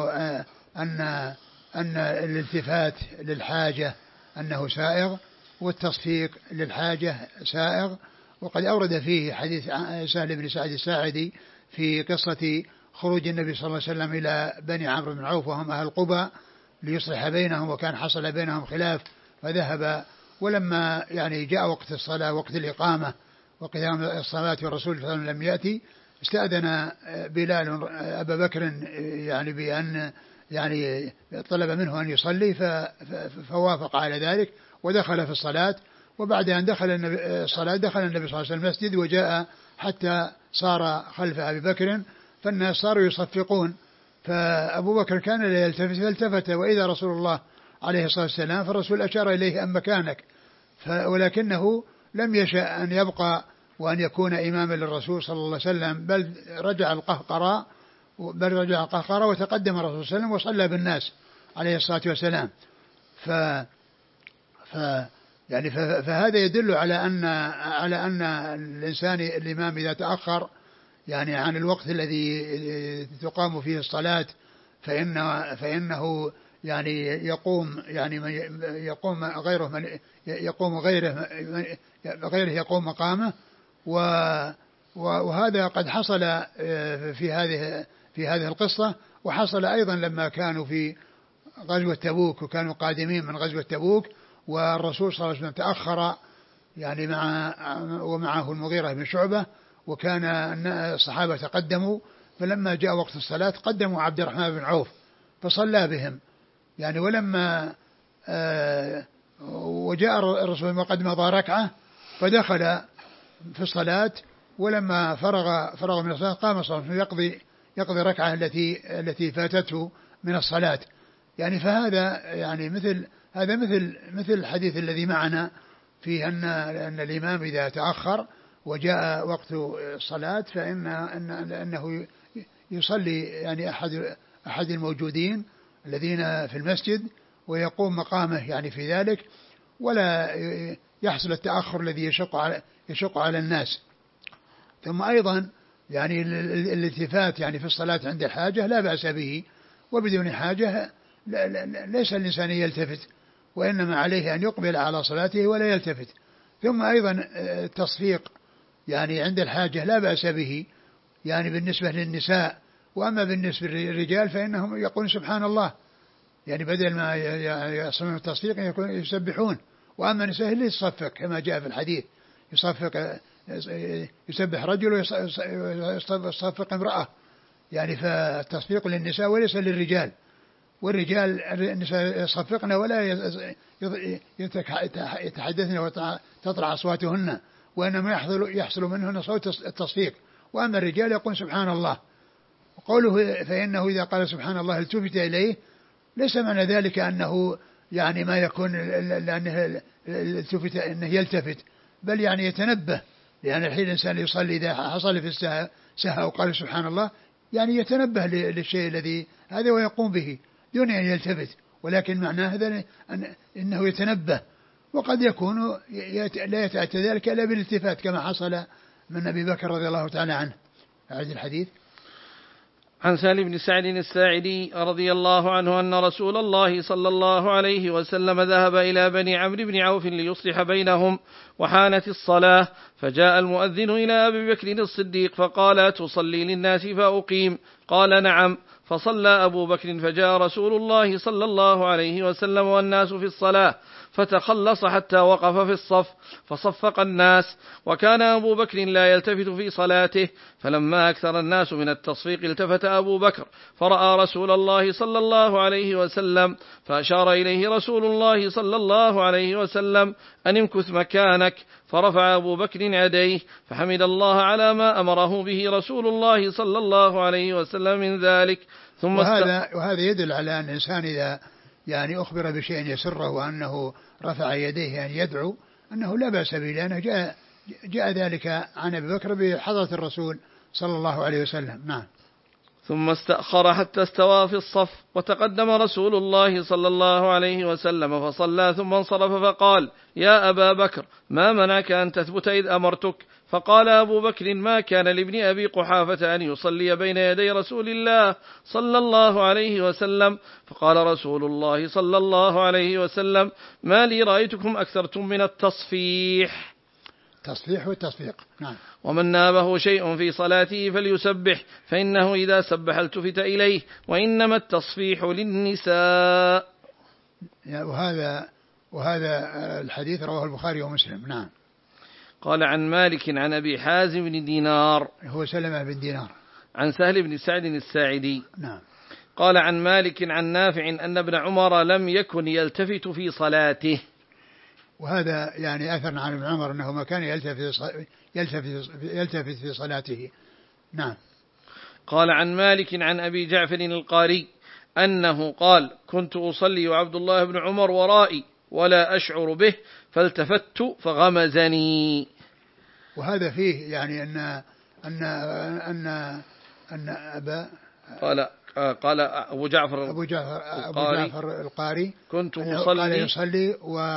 أن الالتفات للحاجة أنه سائغ، والتصفيق للحاجة سائغ. وقد أورد فيه حديث سهل بن سعد الساعدي في قصة خروج النبي صلى الله عليه وسلم إلى بني عمرو بن عوف وهم أهل قباء ليصلح بينهم، وكان حصل بينهم خلاف فذهب، ولما يعني جاء وقت الصلاة وقت الإقامة وقيام الصلاة والرسول صلى الله عليه وسلم لم يأتي، استأذن بلال أبا بكر يعني بأن يعني طلب منه أن يصلي، فوافق على ذلك ودخل في الصلاة. وبعد أن دخل الصلاة دخل النبي صلى الله عليه وسلم المسجد وجاء حتى صار خلف أبي بكر، فالناس صاروا يصفقون، فأبو بكر كان لا يلتفت فالتفت وإذا رسول الله عليه الصلاة والسلام، فالرسول أشار إليه أم مكانك، ولكنه لم يشأ أن يبقى وأن يكون إماما للرسول صلى الله عليه وسلم، بل رجع القهقراء وتقدم الرسول صلى الله عليه وسلم وصلى بالناس عليه الصلاة والسلام. فهذا يدل على أن الإنسان الإمام إذا تأخر يعني عن الوقت الذي تقام فيه الصلاة فإنه يعني يقوم غيره يقوم مقامه، وهذا قد حصل في هذه القصة، وحصل أيضا لما كانوا في غزوة تبوك وكانوا قادمين من غزوة تبوك، والرسول صلى الله عليه وسلم تأخر يعني ومعه المغيرة بن شعبة، وكان الصحابة تقدموا، فلما جاء وقت الصلاة قدموا عبد الرحمن بن عوف فصلى بهم يعني، ولما وجاء الرسول وقد مضى ركعة فدخل في الصلاة، ولما فرغ من الصلاة قام صلى الله عليه وسلم يقضي ركعة التي فاتته من الصلاة يعني. فهذا يعني مثل الحديث الذي معنا فيه أن الإمام إذا تأخر وجاء وقت الصلاة فإنه يصلي يعني أحد الموجودين الذين في المسجد ويقوم مقامه يعني في ذلك، ولا يحصل التأخر الذي يشق على الناس. ثم أيضا يعني الالتفات يعني في الصلاة عند الحاجة لا بأس به، وبدون حاجة ليس الإنسان يلتفت، وإنما عليه أن يقبل على صلاته ولا يلتفت. ثم أيضا التصفيق يعني عند الحاجة لا بأس به يعني بالنسبة للنساء، وأما بالنسبة للرجال فإنهم يقولون سبحان الله، يعني بدل ما يصنعون التصفيق يسبحون. وأما النساء اللي يصفق كما جاء في الحديث، يسبح رجل ويصفق امرأة، يعني فالتصفيق للنساء وليس للرجال. والرجال النساء يصفقن ولا يتحدثن وتطلع أصواتهن، وإنما يحصل منهن صوت التصفيق. وأما الرجال يقول سبحان الله. وقوله فإنه إذا قال سبحان الله التفت إليه، ليس معنى ذلك أنه يعني ما يكون لأنه التفت أنه يلتفت، بل يعني يتنبه، لأن الحين الإنسان يصلي إذا حصل في السهى وقال سبحان الله يعني يتنبه للشيء الذي هذا ويقوم به دون أن يلتفت، ولكن معناه هذا أنه يتنبه. وقد يكون لا يتأتى ذلك إلا بالالتفات كما حصل من أبي بكر رضي الله تعالى عنه. أعد الحديث. عن سهل بن سعد الساعدي رضي الله عنه أن رسول الله صلى الله عليه وسلم ذهب إلى بني عمرو بن عوف ليصلح بينهم، وحانت الصلاة، فجاء المؤذن إلى أبي بكر الصديق فقال تصلي للناس فأقيم؟ قال نعم. فصلى أبو بكر، فجاء رسول الله صلى الله عليه وسلم والناس في الصلاة، فتخلص حتى وقف في الصف فصفق الناس، وكان أبو بكر لا يلتفت في صلاته. فلما أكثر الناس من التصفيق التفت أبو بكر فرأى رسول الله صلى الله عليه وسلم، فأشار إليه رسول الله صلى الله عليه وسلم أن امكث مكانك، فرفع أبو بكر يديه فحمد الله على ما أمره به رسول الله صلى الله عليه وسلم من ذلك. ثم وهذا يدل على أن الإنسان إذا يعني أخبر بشيء يسره وأنه رفع يديه أن يدعو أنه لا بأس به، لأنه جاء ذلك عن أبي بكر بحضرة الرسول صلى الله عليه وسلم. نعم. ثم استأخر حتى استوى في الصف، وتقدم رسول الله صلى الله عليه وسلم فصلى، ثم انصرف فقال يا أبا بكر ما منعك أن تثبت إذ أمرتك؟ فقال أبو بكر ما كان لابن أبي قحافة أن يصلي بين يدي رسول الله صلى الله عليه وسلم. فقال رسول الله صلى الله عليه وسلم ما لي رأيتكم أكثرتم من التصفيح. تصفيح والتصفيق. نعم. ومن نابه شيء في صلاته فليسبح، فإنه إذا سبح التفت إليه، وإنما التصفيح للنساء. وهذا الحديث رواه البخاري ومسلم. نعم. قال عن مالك عن أبي حازم بن دينار، هو سلمة بن دينار، عن سهل بن سعد الساعدي. نعم. قال عن مالك عن نافع أن ابن عمر لم يكن يلتفت في صلاته. وهذا يعني أثر عن ابن عمر أنه ما كان يلتفت في صلاته. نعم. قال عن مالك عن أبي جعفر القاري أنه قال كنت أصلي وعبد الله بن عمر ورائي ولا أشعر به، فالتفت فغمزني. وهذا فيه يعني أن أبا قال أبو جعفر القاري كنت قال يصلي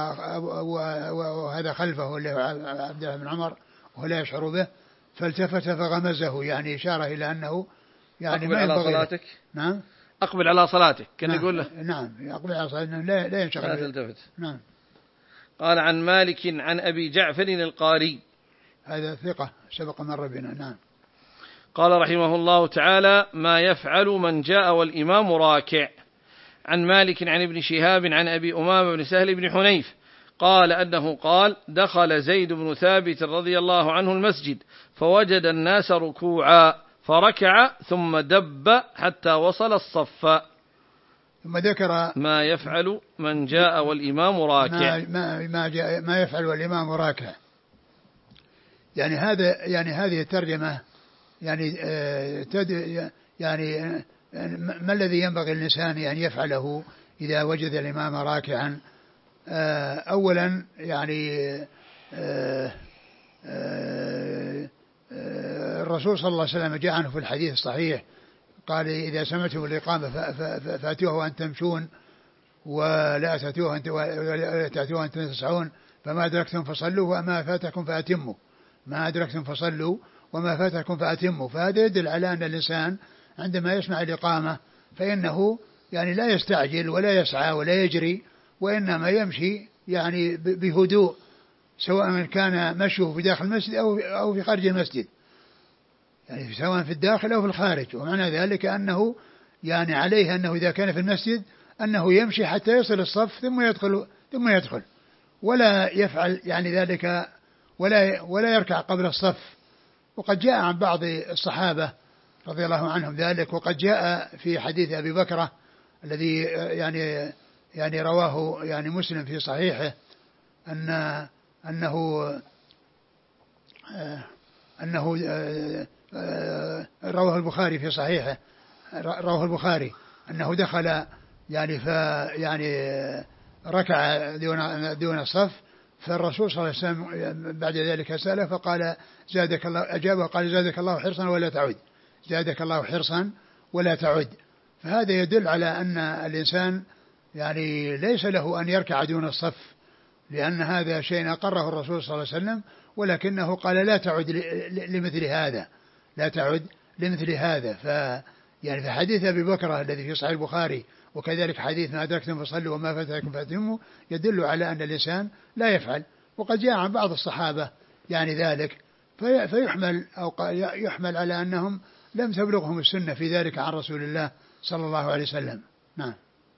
وهذا خلفه اللي هو عبد الله بن عمر ولا يشعر به، فالتفت فغمزه، يعني إشارة إلى أنه يعني ما ينبغي صلاتك. نعم. أقبل على صلاتك كان نعم. يقول له نعم أقبل على صلاتك لا ينشغل لا تلتفت. نعم. قال عن مالك عن أبي جعفر القاري، هذا ثقة سبق مر بنا. نعم. قال رحمه الله تعالى ما يفعل من جاء والإمام راكع. عن مالك عن ابن شهاب عن أبي أمامة بن سهل بن حنيف قال أنه قال دخل زيد بن ثابت رضي الله عنه المسجد فوجد الناس ركوعا فركع ثم دب حتى وصل الصف. ثم ذكر ما يفعل من جاء والإمام راكع. ما يفعل والإمام راكع، يعني هذه الترجمة يعني ما الذي ينبغي الإنسان أن يفعله إذا وجد الإمام راكعا؟ أولا يعني الرسول صلى الله عليه وسلم جاء عنه في الحديث الصحيح قال إذا سمعتم الإقامة فأتوها وأنتم تمشون ولا تأتوها وأنتم تسعون، فما أدركتم فصلوا وما فاتكم فأتموا، ما أدركتم فصلوا وما فاتكم فأتموا. فهذا يدل على أن الإنسان عندما يسمع الإقامة فإنه يعني لا يستعجل ولا يسعى ولا يجري، وإنما يمشي يعني بهدوء، سواء كان مشيه في داخل المسجد أو في خارج المسجد، يعني سواء في الداخل أو في الخارج. ومعنى ذلك أنه يعني عليه أنه إذا كان في المسجد أنه يمشي حتى يصل الصف ثم يدخل ولا يفعل يعني ذلك ولا يركع قبل الصف. وقد جاء عن بعض الصحابة رضي الله عنهم ذلك، وقد جاء في حديث أبي بكرة الذي يعني رواه يعني مسلم في صحيحه أنه رواه البخاري في صحيحه، رواه البخاري أنه دخل يعني ركع دون الصف، فالرسول صلى الله عليه وسلم بعد ذلك سأله فقال زادك الله، أجابه قال زادك الله حرصا ولا تعد، زادك الله حرصا ولا تعد. فهذا يدل على أن الإنسان يعني ليس له أن يركع دون الصف، لأن هذا شيء أقره الرسول صلى الله عليه وسلم، ولكنه قال لا تعد لمثل هذا، لا تعد لمثل هذا. يعني في حديث أبي بكرة الذي في صحيح البخاري، وكذلك حديث ما أدركتم فصلوا وما فاتكم فأتموا، يدل على أن الإنسان لا يفعل. وقد جاء عن بعض الصحابة يعني ذلك، فيحمل أو يحمل على أنهم لم تبلغهم السنة في ذلك عن رسول الله صلى الله عليه وسلم. نعم.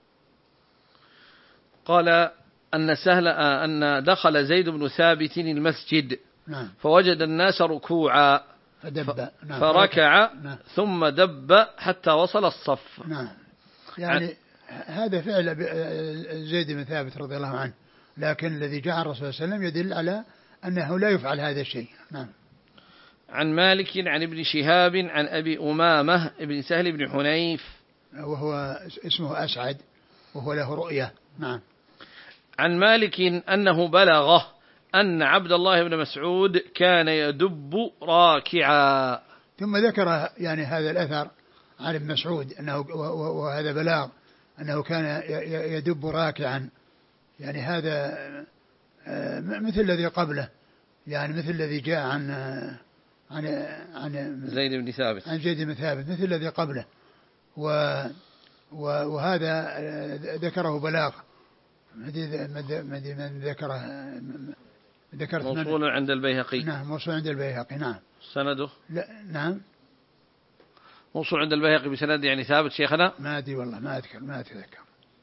قال أن دخل زيد بن ثابت المسجد، نعم، فوجد الناس ركوعا فدب، نعم، فركع، نعم، ثم دب حتى وصل الصف. نعم. يعني هذا فعل زيد بن ثابت رضي الله عنه، لكن الذي جاء عن الرسول صلى الله عليه وسلم يدل على أنه لا يفعل هذا الشيء. نعم. عن مالك عن ابن شهاب عن أبي أمامة ابن سهل بن حنيف، وهو اسمه أسعد وهو له رؤية. نعم. عن مالك أنه بلغه أن عبد الله بن مسعود كان يدب راكعا. ثم ذكر يعني هذا الأثر عن ابن مسعود أنه وهذا بلاغ أنه كان يدب راكعا، يعني هذا مثل الذي قبله، يعني مثل الذي جاء عن زيد بن ثابت، عن زيد بن ثابت مثل الذي قبله، وهذا ذكره بلاغ من ذكره موصول عند البيهقي. نعم، موصول عند البيهقي. نعم. سنده؟ لا، نعم، موصول عند البيهقي بسند يعني ثابت شيخنا؟ ما أدري والله، ما أتذكر،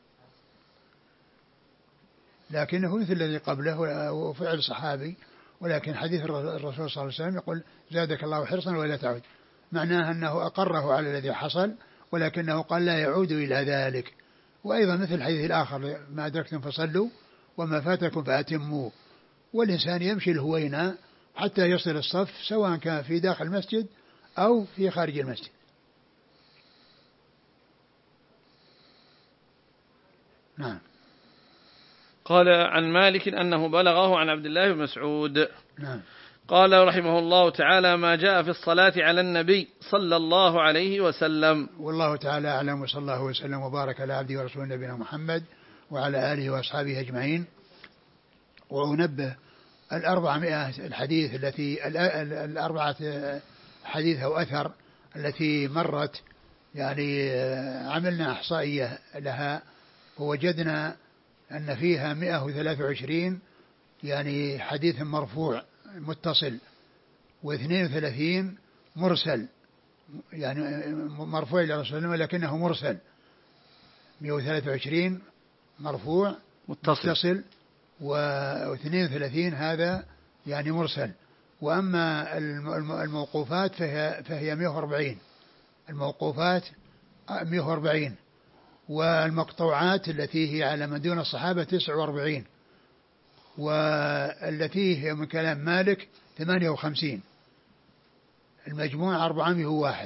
لكنه مثل الذي قبله وفعل صحابي، ولكن حديث الرسول صلى الله عليه وسلم يقول زادك الله حرصا ولا تعود، معناه أنه أقره على الذي حصل، ولكنه قال لا يعود إلى ذلك. وأيضا مثل الحديث الآخر ما أدركتم فصلوا وما فاتكم فأتموا. والإنسان يمشي الهوينة حتى يصل الصف، سواء كان في داخل المسجد أو في خارج المسجد. نعم. قال عن مالك أنه بلغه عن عبد الله بن مسعود. نعم. قال رحمه الله تعالى: ما جاء في الصلاة على النبي صلى الله عليه وسلم. والله تعالى أعلم، وصلى الله وسلم وبارك على عبده ورسوله نبينا محمد وعلى آله وأصحابه أجمعين. وأنبه 400 الحديث التي 4 حديث أو أثر التي مرت، يعني عملنا إحصائية لها ووجدنا أن فيها 123 يعني حديث مرفوع متصل، و32 مرسل، يعني مرفوع إلى رسول الله ولكنه مرسل. 123 مرفوع متصل، و32 هذا يعني مرسل. وأما الموقوفات فهي 140، الموقوفات 140، والمقطوعات التي هي على من دون الصحابة 49، والتي هي من كلام مالك 58. المجموع 401.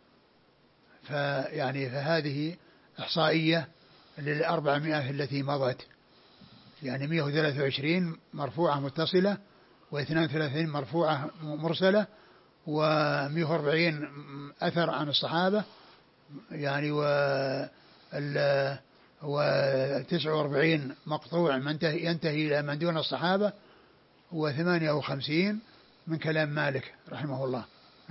فهذه إحصائية لل400 التي مضت، يعني 123 مرفوعة متصلة، و32 مرفوعة مرسلة، و140 أثر عن الصحابة، يعني و49 مقطوع ينتهي إلى من دون الصحابة، و58 من كلام مالك رحمه الله.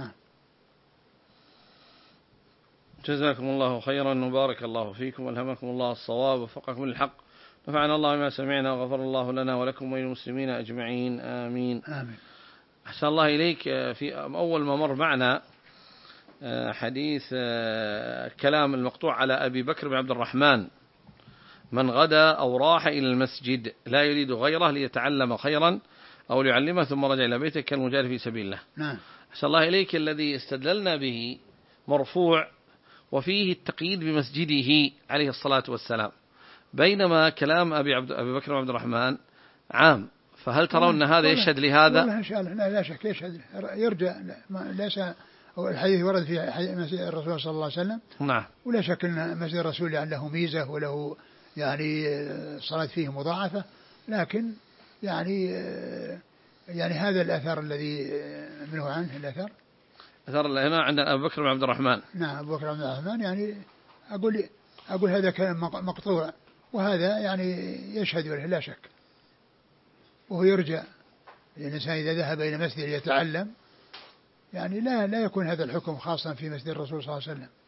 جزاكم الله خيرا وبارك الله فيكم والهمكم الله الصواب ووفقكم للحق، نفعنا الله بما سمعنا وغفر الله لنا ولكم وللمسلمين أجمعين آمين. آمين. أحسن الله إليك. في أول ما مر معنا حديث كلام المقطوع على أبي بكر بن عبد الرحمن: من غدا أو راح إلى المسجد لا يريد غيره ليتعلم خيرا أو ليعلمه ثم رجع إلى بيته كالمجاهد في سبيل الله. نعم. أحسن الله إليك. الذي استدللنا به مرفوع وفيه التقييد بمسجده عليه الصلاة والسلام، بينما كلام أبي بكر بن عبد الرحمن عام، فهل ترون أن هذا يشهد لهذا؟ إن شاء الله لا شك يشهد، يرجع ليس الحديث ورد في مسجد الرسول صلى الله عليه وسلم. نعم. ولا شك أن مسجد الرسول يعني له ميزة وله يعني صلاة فيه مضاعفة، لكن يعني هذا الأثر الذي منه عنه الأثر هنا عندنا أبو بكر بن عبد الرحمن. نعم أبو بكر بن عبد الرحمن، يعني أقول هذا كلام مقطوع، وهذا يعني يشهد له لا شك، وهو يرجع الإنسان إذا ذهب إلى مسجد يتعلم، يعني لا يكون هذا الحكم خاصا في مسجد الرسول صلى الله عليه وسلم.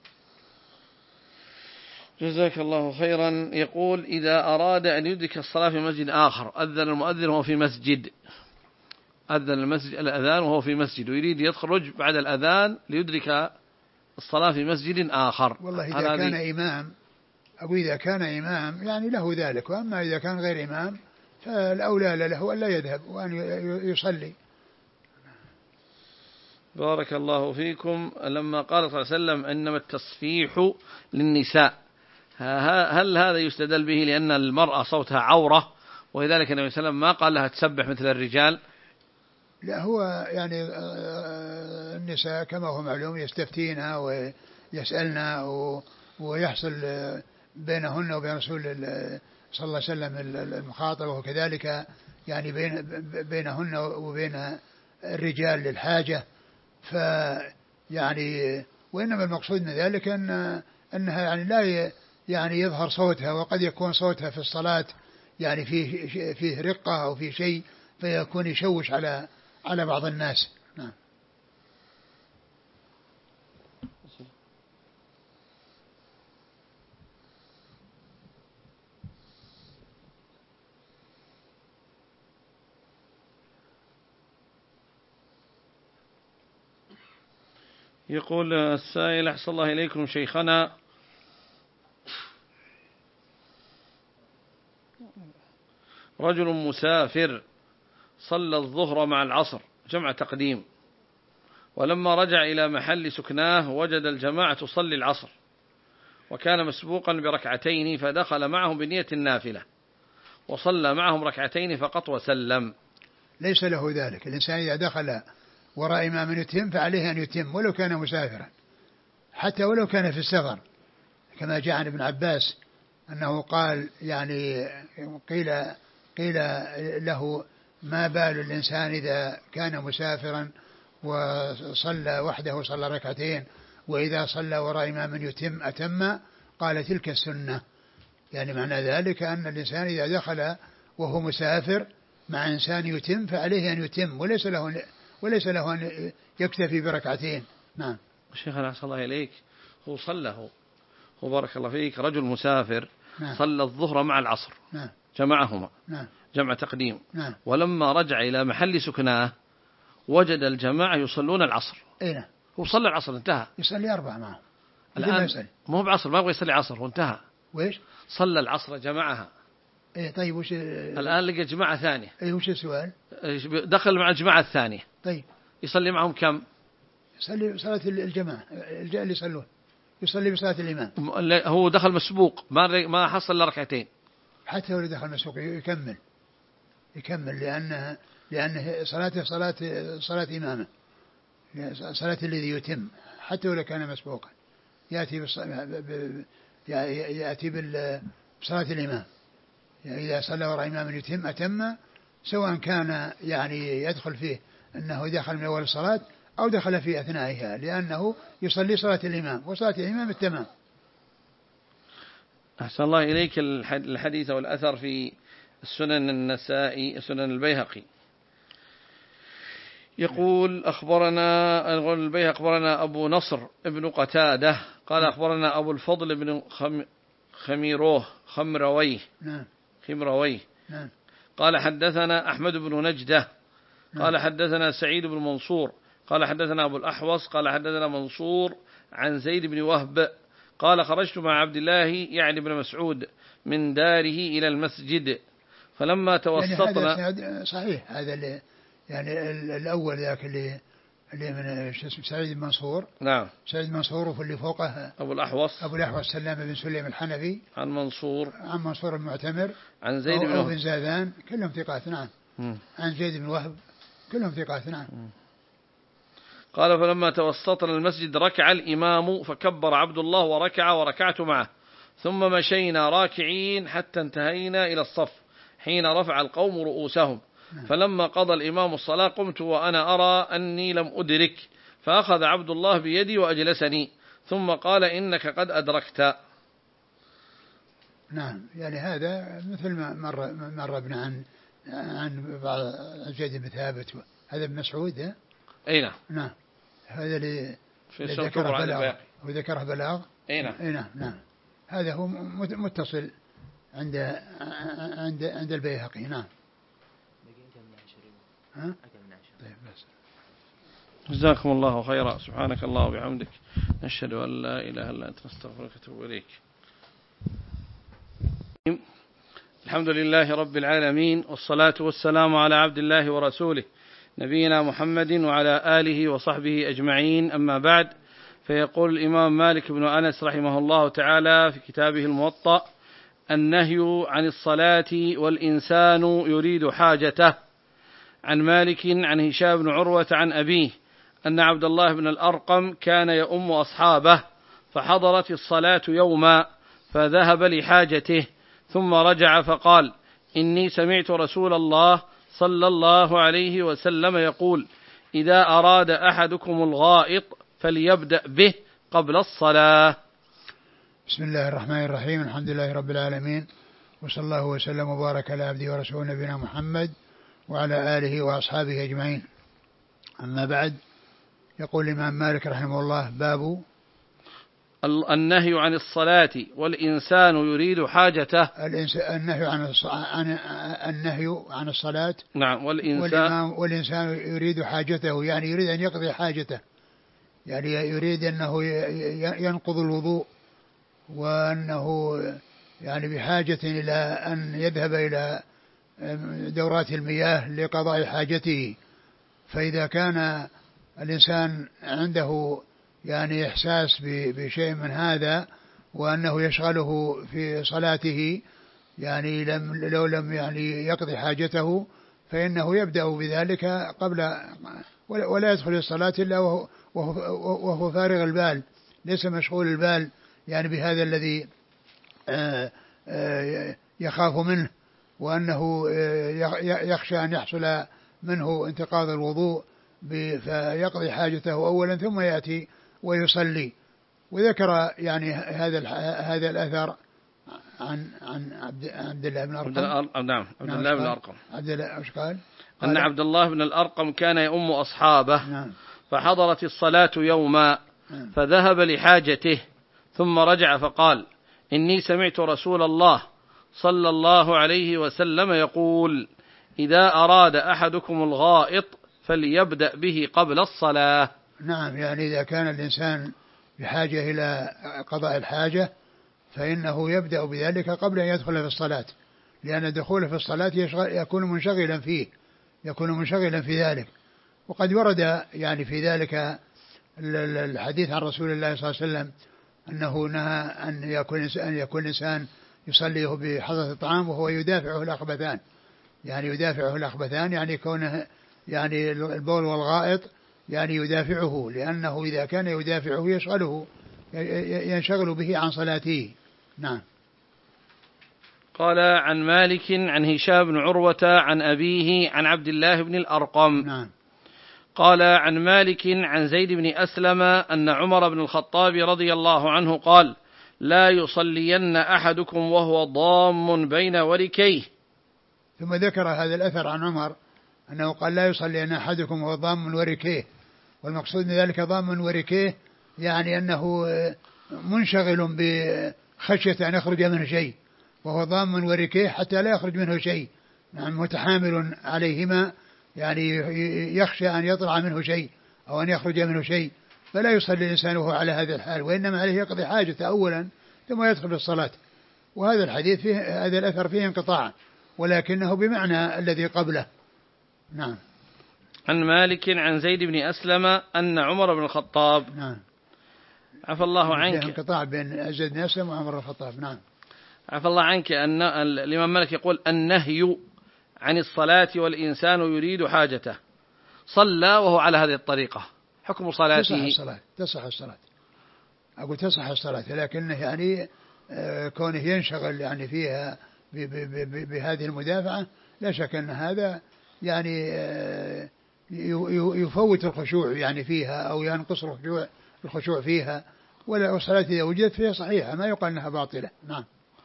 جزاك الله خيرا. يقول: إذا أراد أن يدرك الصلاة في مسجد آخر، أذن المؤذن وهو في مسجد، أذن المسجد الأذان وهو في مسجد، ويريد يخرج بعد الأذان ليدرك الصلاة في مسجد آخر. والله إذا كان إمام، أقول إذا كان إمام يعني له ذلك، وأما إذا كان غير إمام فالأولى له ألا يذهب وأن يصلي. بارك الله فيكم. لما قال صلى الله عليه وسلم: إنما التصفيح للنساء، هل هذا يستدل به لأن المرأة صوتها عورة ولذلك النبي صلى الله عليه وسلم ما قال لها تسبح مثل الرجال؟ لا، هو يعني النساء كما هو معلوم يستفتينا ويسألنا ويحصل بينهن وبين رسول صلى الله عليه وسلم المخاطبة، وكذلك يعني بينهن وبين الرجال للحاجة. فيعني وإنما المقصود من ذلك أنها يعني لا يعني يظهر صوتها، وقد يكون صوتها في الصلاة يعني فيه رقة أو في شيء فيكون يشوش على بعض الناس. نعم. يقول السائل: أحسن الله إليكم شيخنا، رجل مسافر صلى الظهر مع العصر جمع تقديم، ولما رجع إلى محل سكناه وجد الجماعة تصلي العصر، وكان مسبوقا بركعتين، فدخل معهم بنية النافلة وصلى معهم ركعتين فقط وسلم. ليس له ذلك. الإنسان إذا دخل وراء إمام يتم فعليه أن يتم ولو كان مسافرا، حتى ولو كان في السفر، كما جاء عن ابن عباس أنه قال يعني قيل له: ما بال الإنسان إذا كان مسافرا وصلى وحده صلى ركعتين، وإذا صلى وراء إمام يتم أتم؟ قال: تلك السنة. يعني معنى ذلك أن الإنسان إذا دخل وهو مسافر مع إنسان يتم فعليه أن يتم، وليس له أن يكتفي بركعتين. نعم. شيخنا أحسن الله إليك، هو بارك الله فيك رجل مسافر. نعم. صلى الظهر مع العصر. نعم. جمعهما. نعم. جمع تقديم. نعم. ولما رجع إلى محل سكناه وجد الجماعة يصلون العصر. نعم. هو صلى العصر انتهى، يصلي 4 معهم الآن، مو بعصر، ما يبغى يصلي عصر وانتهى. ويش؟ صلى العصر جمعها. طيب وش الآن لقى جماعة ثانية. وش السؤال؟ دخل مع الجماعة الثانية. طيب يصلي معهم كم؟ يصلي صلاة الجماعة اللي يصلون، يصلي بصلاة الإمام. هو دخل مسبوق ما حصل إلا ركعتين. حتى لو دخل مسبوق يكمل لأنه صلاته صلاة إمامه، صلاة الذي يتم، حتى ولو كان مسبوقا يأتي بصلاة الإمام. يعني إذا صلى وراء إمام يتم أتم، سواء كان يعني يدخل فيه أنه دخل من أول الصلاة أو دخل في أثنائها، لأنه يصلي صلاة الإمام، وصلاة الإمام التمام. أحسن الله إليك. الحديث والأثر في السنن النسائي سنن البيهقي يقول البيهقي أخبرنا أبو نصر ابن قتادة قال أخبرنا أبو الفضل بن خمرويه قال حدثنا أحمد بن نجدة قال حدثنا سعيد بن منصور قال حدثنا أبو الأحوص قال حدثنا منصور عن زيد بن وهب قال خرجت مع عبد الله يعني بن مسعود من داره إلى المسجد فلما توسطنا. يعني هذا صحيح، هذا اللي يعني الأول ذاك اللي من سعيد بن منصور. نعم. سعيد بن منصور، وفي اللي فوقه أبو الأحوص سلام بن سليم الحنفي عن منصور المعتمر عن زيد بن زاذان كلهم ثقات. نعم. عن زيد بن وهب كلهم ثقات. نعم. قال فلما توسطنا المسجد ركع الإمام فكبر عبد الله وركع وركعت معه ثم مشينا راكعين حتى انتهينا إلى الصف حين رفع القوم رؤوسهم فلما قضى الإمام الصلاة قمت وأنا أرى أني لم أدرك فأخذ عبد الله بيدي وأجلسني ثم قال إنك قد أدركت. نعم. يعني هذا مثل ما مر ابن عن بعض زيد بن ثابت، هذا ابن مسعود. أي نعم. نعم. هذا اللي ذكره بلاغ. أي نعم. نعم. هذا هو متصل عند البيهقي. نعم. طيب بس. جزاكم الله خيرا. سبحانك الله وبحمدك نشهد أن لا إله إلا أنت نستغفرك ونتوب إليك. الحمد لله رب العالمين والصلاة والسلام على عبد الله ورسوله نبينا محمد وعلى آله وصحبه أجمعين. أما بعد، فيقول الإمام مالك بن أنس رحمه الله تعالى في كتابه الموطأ: النهي عن الصلاة والإنسان يريد حاجته. عن مالك عن هشام بن عروة عن أبيه أن عبد الله بن الأرقم كان يؤم أصحابه فحضرت الصلاة يوما فذهب لحاجته ثم رجع فقال: إني سمعت رسول الله صلى الله عليه وسلم يقول: إذا أراد أحدكم الغائط فليبدأ به قبل الصلاة. بسم الله الرحمن الرحيم. الحمد لله رب العالمين، وصلى الله وسلم وبارك على عبده ورسوله نبينا محمد وعلى آله وأصحابه أجمعين. أما بعد، يقول الإمام مالك رحمه الله: باب النهي عن الصلاة والإنسان يريد حاجته. النهي عن الصلاة. نعم. والإنسان يريد حاجته، يعني يريد أن يقضي حاجته، يعني يريد أنه ينقض الوضوء، وأنه يعني بحاجة إلى أن يذهب إلى دورات المياه لقضاء حاجته. فإذا كان الإنسان عنده يعني إحساس بشيء من هذا، وأنه يشغله في صلاته، يعني لو لم يعني يقضي حاجته، فإنه يبدأ بذلك قبل، ولا يدخل الصلاة إلا وهو فارغ البال، ليس مشغول البال يعني بهذا الذي يخاف منه، وأنه يخشى أن يحصل منه انتقاض الوضوء، فيقضي حاجته أولا ثم يأتي ويصلي. وذكر يعني هذا الأثر عن عبد الله بن الأرقم. نعم. عبد الله بن الأرقم. ايش قال؟ أن عبد الله بن الأرقم كان يؤم أصحابه. نعم. فحضرت الصلاة يوما فذهب لحاجته ثم رجع فقال: إني سمعت رسول الله صلى الله عليه وسلم يقول: إذا أراد أحدكم الغائط فليبدأ به قبل الصلاة. نعم. يعني إذا كان الإنسان بحاجة إلى قضاء الحاجة فإنه يبدأ بذلك قبل أن يدخل في الصلاة، لأن دخوله في الصلاة يكون منشغلا في ذلك. وقد ورد يعني في ذلك الحديث عن رسول الله صلى الله عليه وسلم أنه نهى أن يكون الإنسان يصلي بحضرة الطعام وهو يدافعه الأخبثان، يعني كونه يعني البول والغائط يعني يدافعه، لأنه إذا كان يدافعه ينشغل به عن صلاته. نعم. قال: عن مالك عن هشام بن عروة عن أبيه عن عبد الله بن الأرقم. نعم. قال عن مالك عن زيد بن أسلم أن عمر بن الخطاب رضي الله عنه قال لا يصلين أحدكم وهو ضام بين وركيه. ثم ذكر هذا الأثر عن عمر أنه قال لا يصلين أحدكم وهو ضام وركيه، والمقصود من ذلك ضام وركيه يعني أنه منشغل بخشية أن يخرج منه شيء، وهو ضام وركيه حتى لا يخرج منه شيء، يعني متحامل عليهما، يعني يخشى أن يطلع منه شيء أو أن يخرج منه شيء، فلا يصلي الإنسان وهو على هذا الحال، وإنما عليه يقضي حاجته أولا ثم يدخل الصلاة. وهذا الحديث فيه هذا الأثر فيه انقطاع، ولكنه بمعنى الذي قبله. نعم. عن مالك عن زيد بن أسلم أن عمر بن الخطاب. نعم. عفى الله عنك. انقطاع بين زيد بن أسلم وعمر بن الخطاب. نعم. عفى الله عنك أن الإمام مالك يقول النهي عن الصلاة والإنسان يريد حاجته، صلى وهو على هذه الطريقة، حكم صلاته؟ تصح الصلاة أقول تصح الصلاة، لكنه يعني كونه ينشغل يعني فيها بهذه المدافعة، لا شك أن هذا يعني يفوت الخشوع يعني فيها أو ينقص الخشوع فيها، ولا الصلاة إذا وجدت فيها صحيحة، ما يقال أنها باطلة. نعم.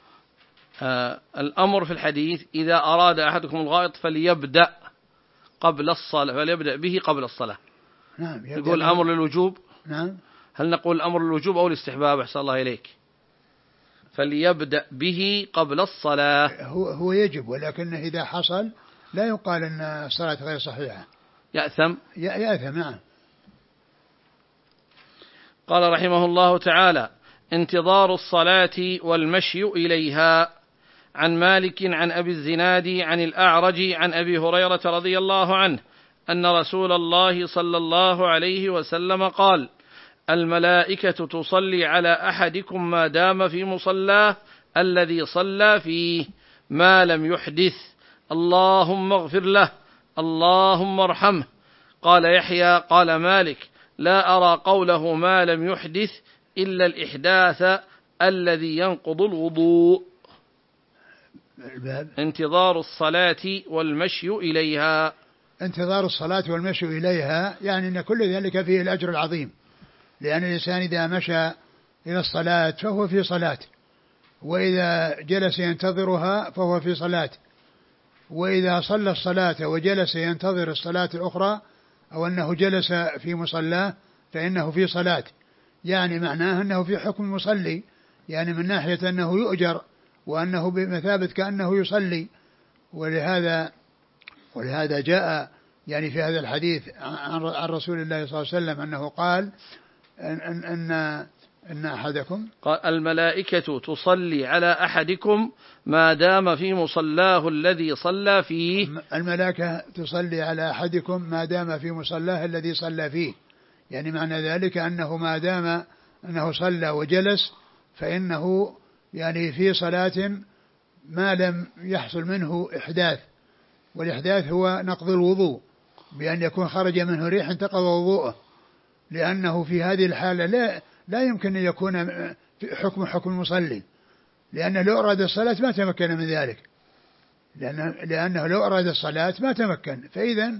الأمر في الحديث إذا أراد أحدكم الغائط فليبدأ قبل الصلاة، فليبدأ به قبل الصلاة. نعم. نقول الأمر للوجوب؟ نعم. هل نقول الأمر للوجوب أو الاستحباب؟ أحسن الله إليك. فليبدأ به قبل الصلاة. هو يجب، ولكنه إذا حصل لا يقال أن الصلاة غير صحيحة. يأثم. يأثم. نعم. قال رحمه الله تعالى: انتظار الصلاة والمشي إليها. عن مالك عن أبي الزناد عن الأعرج عن أبي هريرة رضي الله عنه أن رسول الله صلى الله عليه وسلم قال: الملائكة تصلي على أحدكم ما دام في مصلاه الذي صلى فيه ما لم يحدث، اللهم اغفر له، اللهم ارحمه. قال يحيى قال مالك: لا أرى قوله ما لم يحدث إلا الإحداث الذي ينقض الوضوء. انتظار الصلاة والمشي إليها. انتظار الصلاة والمشي إليها يعني أن كل ذلك فيه الأجر العظيم، لأن الإنسان إذا مشى إلى الصلاة فهو في صلاة، وإذا جلس ينتظرها فهو في صلاة، وإذا صلى الصلاة وجلس ينتظر الصلاة الأخرى أو أنه جلس في مصلاه فإنه في صلاة، يعني معناه أنه في حكم مصلي، يعني من ناحية أنه يؤجر وأنه بمثابة كأنه يصلي. ولهذا جاء يعني في هذا الحديث عن رسول الله صلى الله عليه وسلم أنه قال أن أحدكم قال الملائكة تصلي على أحدكم ما دام في مصلاه الذي صلى فيه. الملائكة تصلي على أحدكم ما دام في مصلاه الذي صلى فيه، يعني معنى ذلك أنه ما دام أنه صلى وجلس فإنه يعني في صلاة ما لم يحصل منه إحداث، والإحداث هو نقض الوضوء بأن يكون خرج منه ريح انتقض وضوءه، لأنه في هذه الحالة لا يمكن أن يكون حكم المصلي، لأنه لو أراد الصلاة ما تمكن من ذلك، لأنه لو أراد الصلاة ما تمكن، فإذا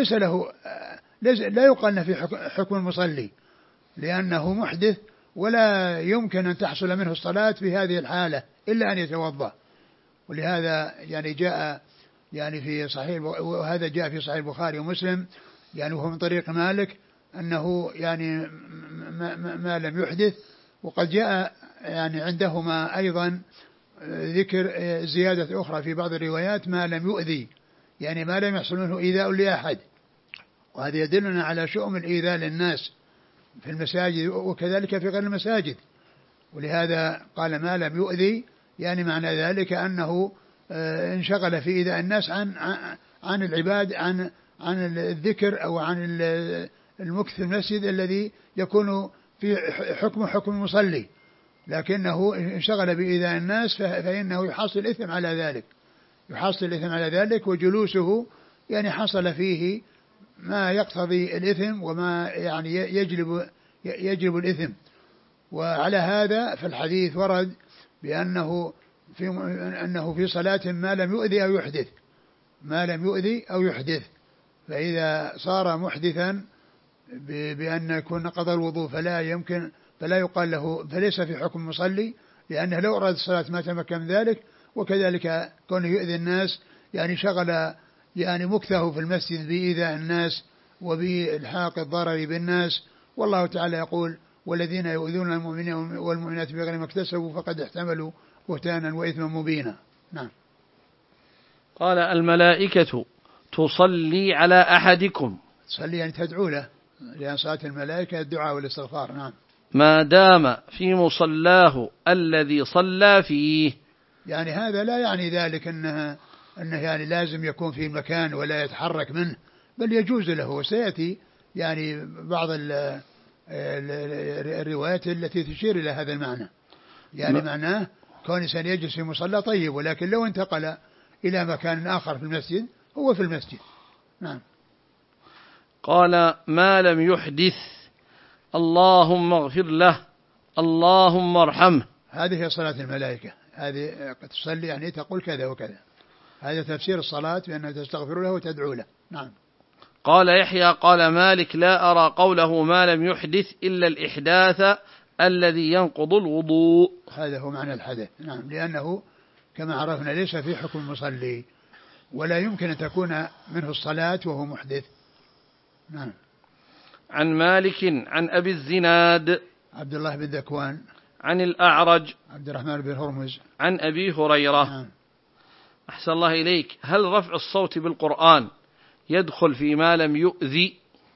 لا يقال في حكم المصلي، لأنه محدث ولا يمكن أن تحصل منه الصلاة في هذه الحالة إلا أن يتوضأ. ولهذا يعني جاء يعني في صحيح، وهذا جاء في صحيح البخاري ومسلم يعني وهو من طريق مالك أنه يعني ما لم يحدث، وقد جاء يعني عندهما أيضا ذكر زيادة أخرى في بعض الروايات ما لم يؤذي، يعني ما لم يحصل منه إيذاء لأحد، وهذا يدلنا على شؤم الإيذاء للناس في المساجد وكذلك في غير المساجد. ولهذا قال ما لم يؤذي، يعني معنى ذلك أنه انشغل في إيذاء الناس عن العباد عن الذكر أو عن المكث في المسجد الذي يكون في حكم المصلي، لكنه انشغل بإيذاء الناس فإنه يحصل الإثم على ذلك، وجلوسه يعني حصل فيه ما يقتضي الإثم وما يعني يجلب الإثم. وعلى هذا فالحديث ورد بأنه أنه في صلاة ما لم يؤذي أو يحدث، فإذا صار محدثا بأن يكون قضى الوضوء فلا يقال له فليس في حكم مصلي، لأنه لو أراد الصلاة ما تمكن من ذلك. وكذلك كونه يؤذي الناس يعني شغل يعني مكثه في المسجد بإيذاء الناس وبإلحاق الضرر بالناس. والله تعالى يقول: والذين يؤذون المؤمنين والمؤمنات بغير ما اكتسبوا فقد احتملوا بهتانا وإثما مبينا. نعم. قال: الملائكة تصلي على أحدكم، تصلي يعني تدعو له، لأن صلاة الملائكة الدعاء والاستغفار. نعم. ما دام في مصلاه الذي صلى فيه. يعني هذا لا يعني ذلك أنه يعني لازم يكون في مكان ولا يتحرك منه، بل يجوز له. وسيأتي يعني بعض الروايات التي تشير إلى هذا المعنى، يعني معناه كون إنسان يجلس في مصلى طيب، ولكن لو انتقل إلى مكان آخر في المسجد هو في المسجد. نعم. قال: ما لم يحدث اللهم اغفر له اللهم ارحمه. هذه هي صلاة الملائكة، هذه تصلي يعني تقول كذا وكذا. هذا تفسير الصلاة بأنها تستغفر له وتدعو له. نعم. قال يحيى: قال مالك: لا أرى قوله ما لم يحدث إلا الإحداث الذي ينقض الوضوء. هذا هو معنى الحدث. نعم. لأنه كما عرفنا ليس في حكم المصلي، ولا يمكن أن تكون منه الصلاة وهو محدث. نعم. عن مالك عن أبي الزناد عبد الله بن ذكوان عن الأعرج عبد الرحمن بن هرمز عن أبي هريرة. نعم. أحسن الله إليك. هل رفع الصوت بالقرآن يدخل فيما لم يؤذي؟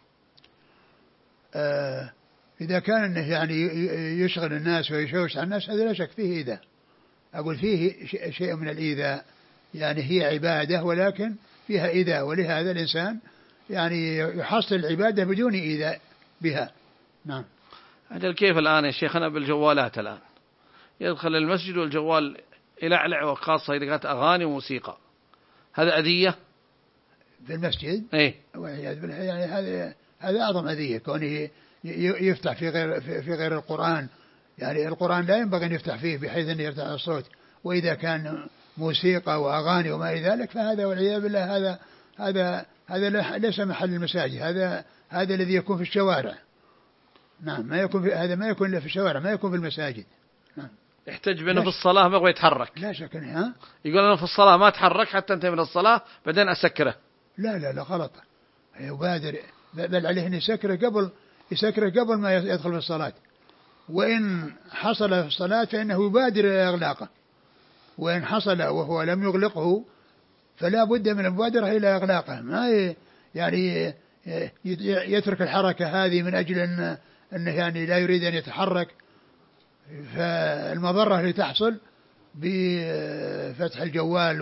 إذا كان إنه يعني يشغل الناس ويشوش على الناس هذا لا شك فيه إيذاء. أقول فيه شيء من الإيذاء، يعني هي عبادة ولكن فيها إيذاء، ولهذا الإنسان يعني يحصل العبادة بدون إيذاء بها. نعم. أجل كيف الآن يا شيخنا بالجوالات الآن يدخل المسجد والجوال يلعلع، وخاصة إذا كانت أغاني وموسيقى، هذا أذية في المسجد؟ إيه؟ يعني هذا أعظم أذية، كونه يفتح في غير القرآن. يعني القرآن لا ينبغي أن يفتح فيه بحيث أن يرتفع الصوت، وإذا كان موسيقى وأغاني وما إلى ذلك فهذا والعياذ بالله هذا ليس محل المساجد، هذا الذي يكون في الشوارع. نعم. هذا ما يكون إلا في الشوارع، ما يكون في المساجد. نعم. يحتج بأنه في الصلاة ما يبغى يتحرك. لا شك. يقول أنا في الصلاة ما أتحرك حتى أنتهي من الصلاة بعدين أسكره. لا غلط. يبادر، بل عليه أن يسكره قبل ما يدخل في الصلاة. وإن حصل في الصلاة فإنه يبادر إلى إغلاقه، وإن حصل وهو لم يغلقه فلا بد من المبادرة إلى إغلاقه. ما يعني يترك الحركة هذه من أجل أنه يعني لا يريد أن يتحرك، فالمضرة اللي تحصل بفتح الجوال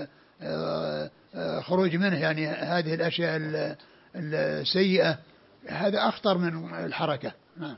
وخروج منه يعني هذه الأشياء السيئة هذا أخطر من الحركة. نعم.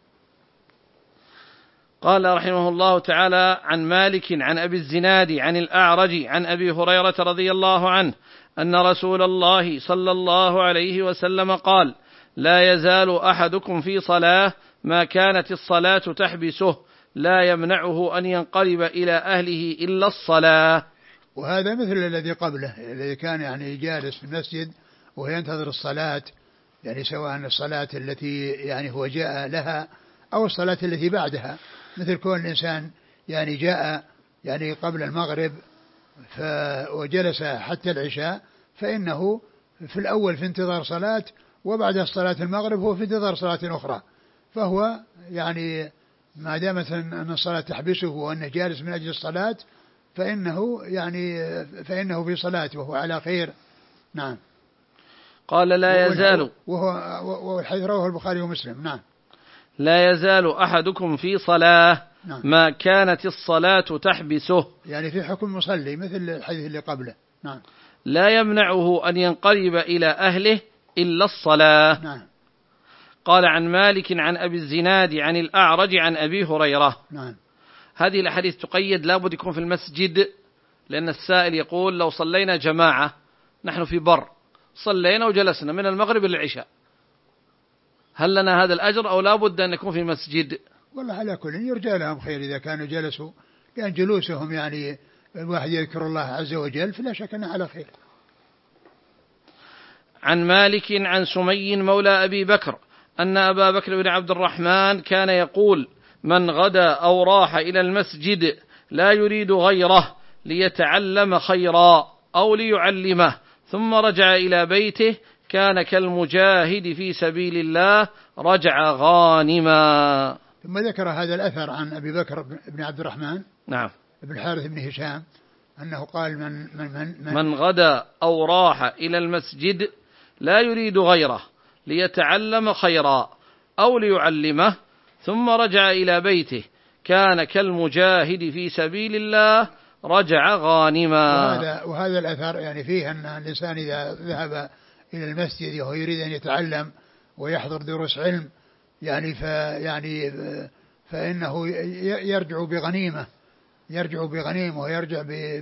قال رحمه الله تعالى: عن مالك عن أبي الزناد عن الأعرج عن أبي هريرة رضي الله عنه أن رسول الله صلى الله عليه وسلم قال: لا يزال أحدكم في صلاة ما كانت الصلاة تحبسه لا يمنعه أن ينقلب إلى أهله إلا الصلاة. وهذا مثل الذي قبله، الذي كان يعني جالس في المسجد وهو ينتظر الصلاة، يعني سواء الصلاة التي يعني هو جاء لها أو الصلاة التي بعدها، مثل كون الإنسان يعني جاء يعني قبل المغرب وجلس حتى العشاء، فإنه في الأول في انتظار صلاة، وبعد صلاة المغرب هو في انتظار صلاة أخرى، فهو يعني ما دامت أن الصلاة تحبسه وأنه جالس من أجل الصلاة فإنه في صلاة وهو على خير. نعم. قال: لا يزال، وهو الحديث رواه البخاري ومسلم. نعم. لا يزال أحدكم في صلاة نعم. ما كانت الصلاة تحبسه، يعني في حكم مصلي مثل الحديث اللي قبله. نعم. لا يمنعه أن ينقلب إلى أهله إلا الصلاة. نعم. قال: عن مالك عن أبي الزناد عن الأعرج عن أبي هريرة. نعم. هذه الأحاديث تقيد لابد يكون في المسجد، لأن السائل يقول: لو صلينا جماعة نحن في بر صلينا وجلسنا من المغرب للعشاء هل لنا هذا الأجر أو لابد أن يكون في مسجد؟ والله على كل يرجى لهم خير إذا كانوا جلسوا، لأن جلوسهم يعني الواحد يذكر الله عز وجل فلا شك أنه على خير. عن مالك عن سمي مولى أبي بكر أن أبا بكر بن عبد الرحمن كان يقول: من غدا أو راح إلى المسجد لا يريد غيره ليتعلم خيرا أو ليعلمه ثم رجع إلى بيته كان كالمجاهد في سبيل الله رجع غانما. ثم ذكر هذا الأثر عن أبي بكر بن عبد الرحمن نعم بن الحارث بن هشام أنه قال: من غدا أو راح إلى المسجد لا يريد غيره ليتعلم خيرا أو ليعلمه ثم رجع إلى بيته كان كالمجاهد في سبيل الله رجع غانما. وهذا الأثر يعني فيه أن الإنسان إذا ذهب إلى المسجد وهو يريد أن يتعلم ويحضر دروس علم فإنه يرجع بغنيمة ويرجع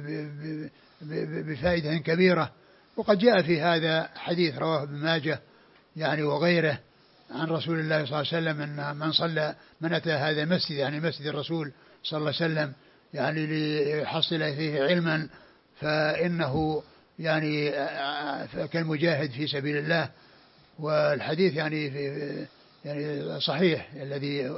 بفائدة كبيرة. وقد جاء في هذا حديث رواه ابن ماجه وغيره عن رسول الله صلى الله عليه وسلم أن من أتى هذا المسجد مسجد الرسول صلى الله عليه وسلم ليحصل فيه علما فإنه كالمجاهد في سبيل الله. والحديث صحيح الذي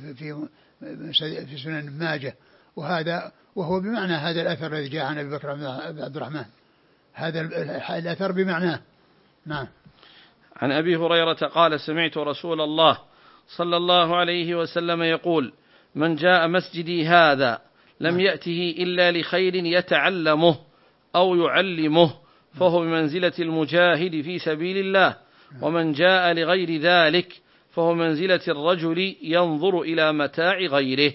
في سنن ابن ماجه، وهو بمعنى هذا الأثر الذي جاء عن أبي بكر بن عبد الرحمن، هذا الأثر بمعناه. نعم. عن أبي هريرة قال: سمعت رسول الله صلى الله عليه وسلم يقول: من جاء مسجدي هذا لم يأته إلا لخير يتعلمه أو يعلمه فهو بمنزلة المجاهد في سبيل الله، ومن جاء لغير ذلك فهو منزلة الرجل ينظر إلى متاع غيره.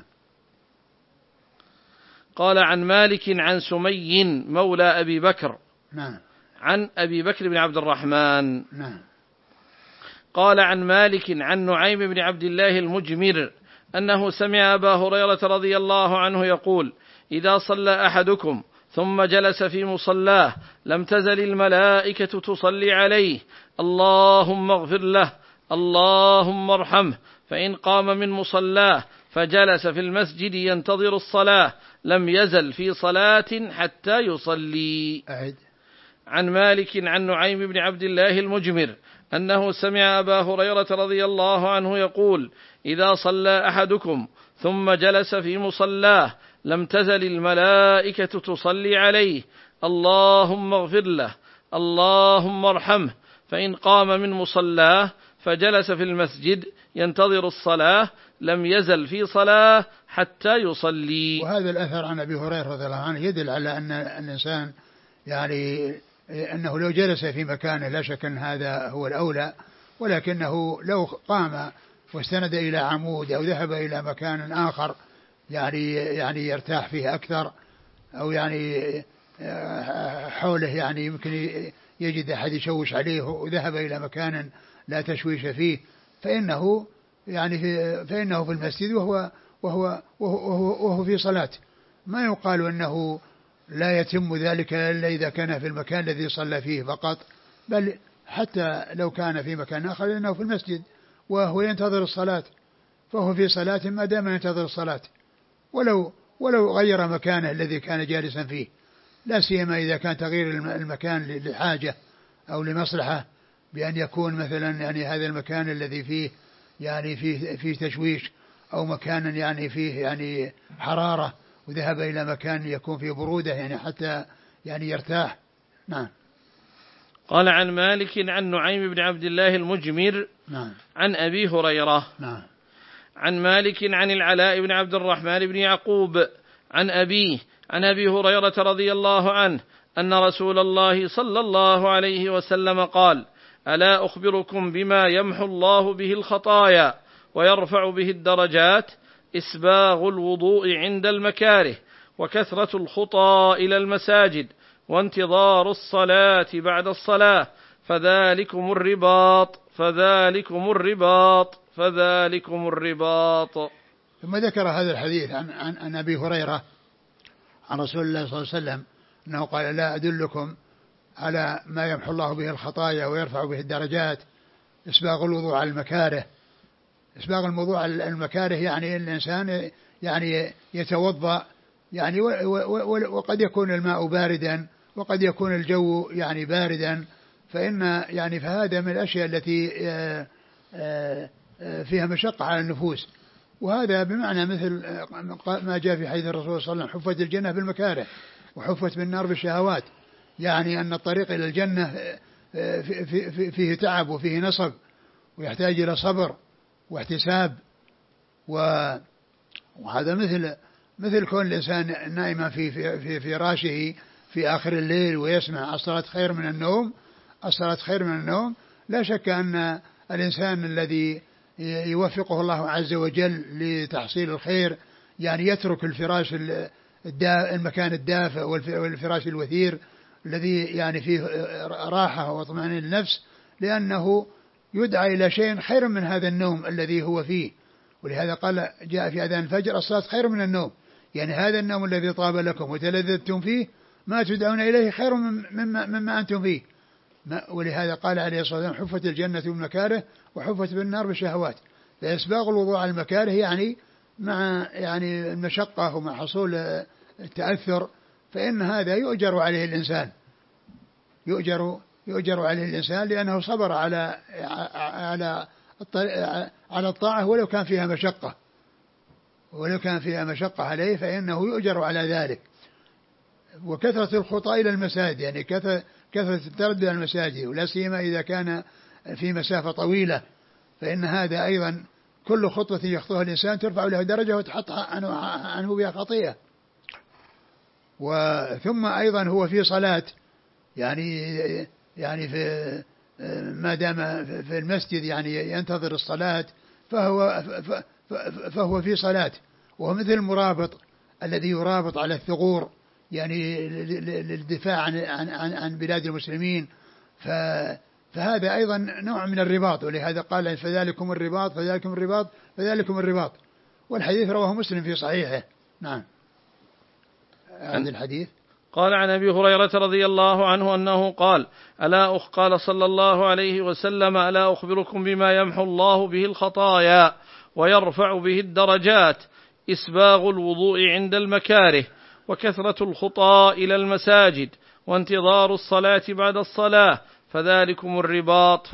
قال: عن مالك عن سمي مولى أبي بكر عن أبي بكر بن عبد الرحمن قال: عن مالك عن نعيم بن عبد الله المجمر أنه سمع أبا هريرة رضي الله عنه يقول: إذا صلى أحدكم ثم جلس في مصلاه لم تزل الملائكة تصلي عليه: اللهم اغفر له، اللهم ارحمه. فإن قام من مصلاه فجلس في المسجد ينتظر الصلاة لم يزل في صلاة حتى يصلي. عن مالك عن نعيم بن عبد الله المجمر أنه سمع أبا هريرة رضي الله عنه يقول: إذا صلى أحدكم ثم جلس في مصلاه لم تزل الملائكة تصلي عليه: اللهم اغفر له، اللهم ارحمه. فإن قام من مصلاه فجلس في المسجد ينتظر الصلاة لم يزل في صلاة حتى يصلي. وهذا الأثر عن أبي هريرة رضي الله عنه يدل على أن الإنسان أنه لو جلس في مكانه لا شك أن هذا هو الأولى، ولكنه لو قام واستند إلى عمود أو ذهب إلى مكان آخر يرتاح فيه أكثر، أو حوله يمكن يجد أحد يشوش عليه وذهب إلى مكان لا تشويش فيه فإنه في المسجد وهو في صلاة. ما يقال أنه لا يتم ذلك إلا إذا كان في المكان الذي صلى فيه فقط، بل حتى لو كان في مكان آخر لأنه في المسجد وهو ينتظر الصلاة فهو في صلاة ما دام ينتظر الصلاة، ولو غير مكانه الذي كان جالسا فيه، لا سيما إذا كان تغيير المكان لحاجة أو لمصلحة، بأن يكون مثلا هذا المكان الذي فيه فيه تشويش أو مكان فيه حرارة وذهب إلى مكان يكون فيه برودة حتى يرتاح. نعم. قال: عن مالك عن نعيم بن عبد الله المجمر عن أبي هريرة عن مالك عن العلاء بن عبد الرحمن بن يعقوب عن أبيه عن أبي هريرة رضي الله عنه أن رسول الله صلى الله عليه وسلم قال: ألا أخبركم بما يمحو الله به الخطايا ويرفع به الدرجات؟ إسباغ الوضوء عند المكاره، وكثرة الخطى إلى المساجد، وانتظار الصلاة بعد الصلاة، فذلكم الرباط فذلكم الرباط فذلكم الرباط. ثم ذكر هذا الحديث عن أبي هريرة عن رسول الله صلى الله عليه وسلم أنه قال: لا أدلكم على ما يمحو الله به الخطايا ويرفع به الدرجات؟ إسباغ الوضوء على المكاره. إسباغ الوضوء على المكاره الإنسان يتوضأ وقد يكون الماء باردا وقد يكون الجو باردا فهذا من الأشياء التي فيها مشقة على النفوس. وهذا بمعنى مثل ما جاء في حديث الرسول صلى الله عليه وسلم: حفت الجنة بالمكاره وحفت بالنار بالشهوات. يعني أن الطريق إلى الجنة فيه تعب وفيه نصب ويحتاج إلى صبر واحتساب. وهذا مثل كون الإنسان نائما في فراشه في آخر الليل ويسمع الصلاة خير من النوم. الصلاة خير من النوم. لا شك أن الإنسان الذي يوفقه الله عز وجل لتحصيل الخير يعني يترك الفراش المكان الدافئ والفراش الوثير الذي يعني فيه راحة وطمأنينة للنفس، لأنه يدعى إلى شيء خير من هذا النوم الذي هو فيه. ولهذا قال جاء في أذان الفجر: الصلاة خير من النوم. يعني هذا النوم الذي طاب لكم وتلذذتم فيه ما تدعون إليه خير مما أنتم فيه. ولهذا قال عليه الصلاة والسلام: حفت الجنة بالمكاره وحفت بالنار بالشهوات. فإسباغ الوضوء على المكاره يعني مع يعني المشقة ومع حصول التأثر، فإن هذا يؤجر عليه الإنسان، يؤجر عليه الإنسان لأنه صبر على الطاعة ولو كان فيها مشقة عليه، فإنه يؤجر على ذلك. وكثرة الخطى إلى المساجد، يعني كثرة التردد إلى المساجد، ولا سيما إذا كان في مسافة طويلة، فإن هذا أيضا كل خطوة يخطوها الإنسان ترفع له درجة وتحط عنه بها خطيئة. وثم أيضا هو في صلاة، يعني في ما دام في المسجد يعني ينتظر الصلاة فهو في صلاة. وهو مثل المرابط الذي يرابط على الثغور يعني للدفاع عن بلاد المسلمين، فهذا أيضا نوع من الرباط. ولهذا قال: فذلكم الرباط. والحديث رواه مسلم في صحيحه. نعم. عند الحديث قال: عن أبي هريرة رضي الله عنه أنه قال: قال صلى الله عليه وسلم: ألا أخبركم بما يمحو الله به الخطايا ويرفع به الدرجات؟ إسباغ الوضوء عند المكاره، وكثرة الخطى إلى المساجد، وانتظار الصلاة بعد الصلاة، فذلكم الرباط.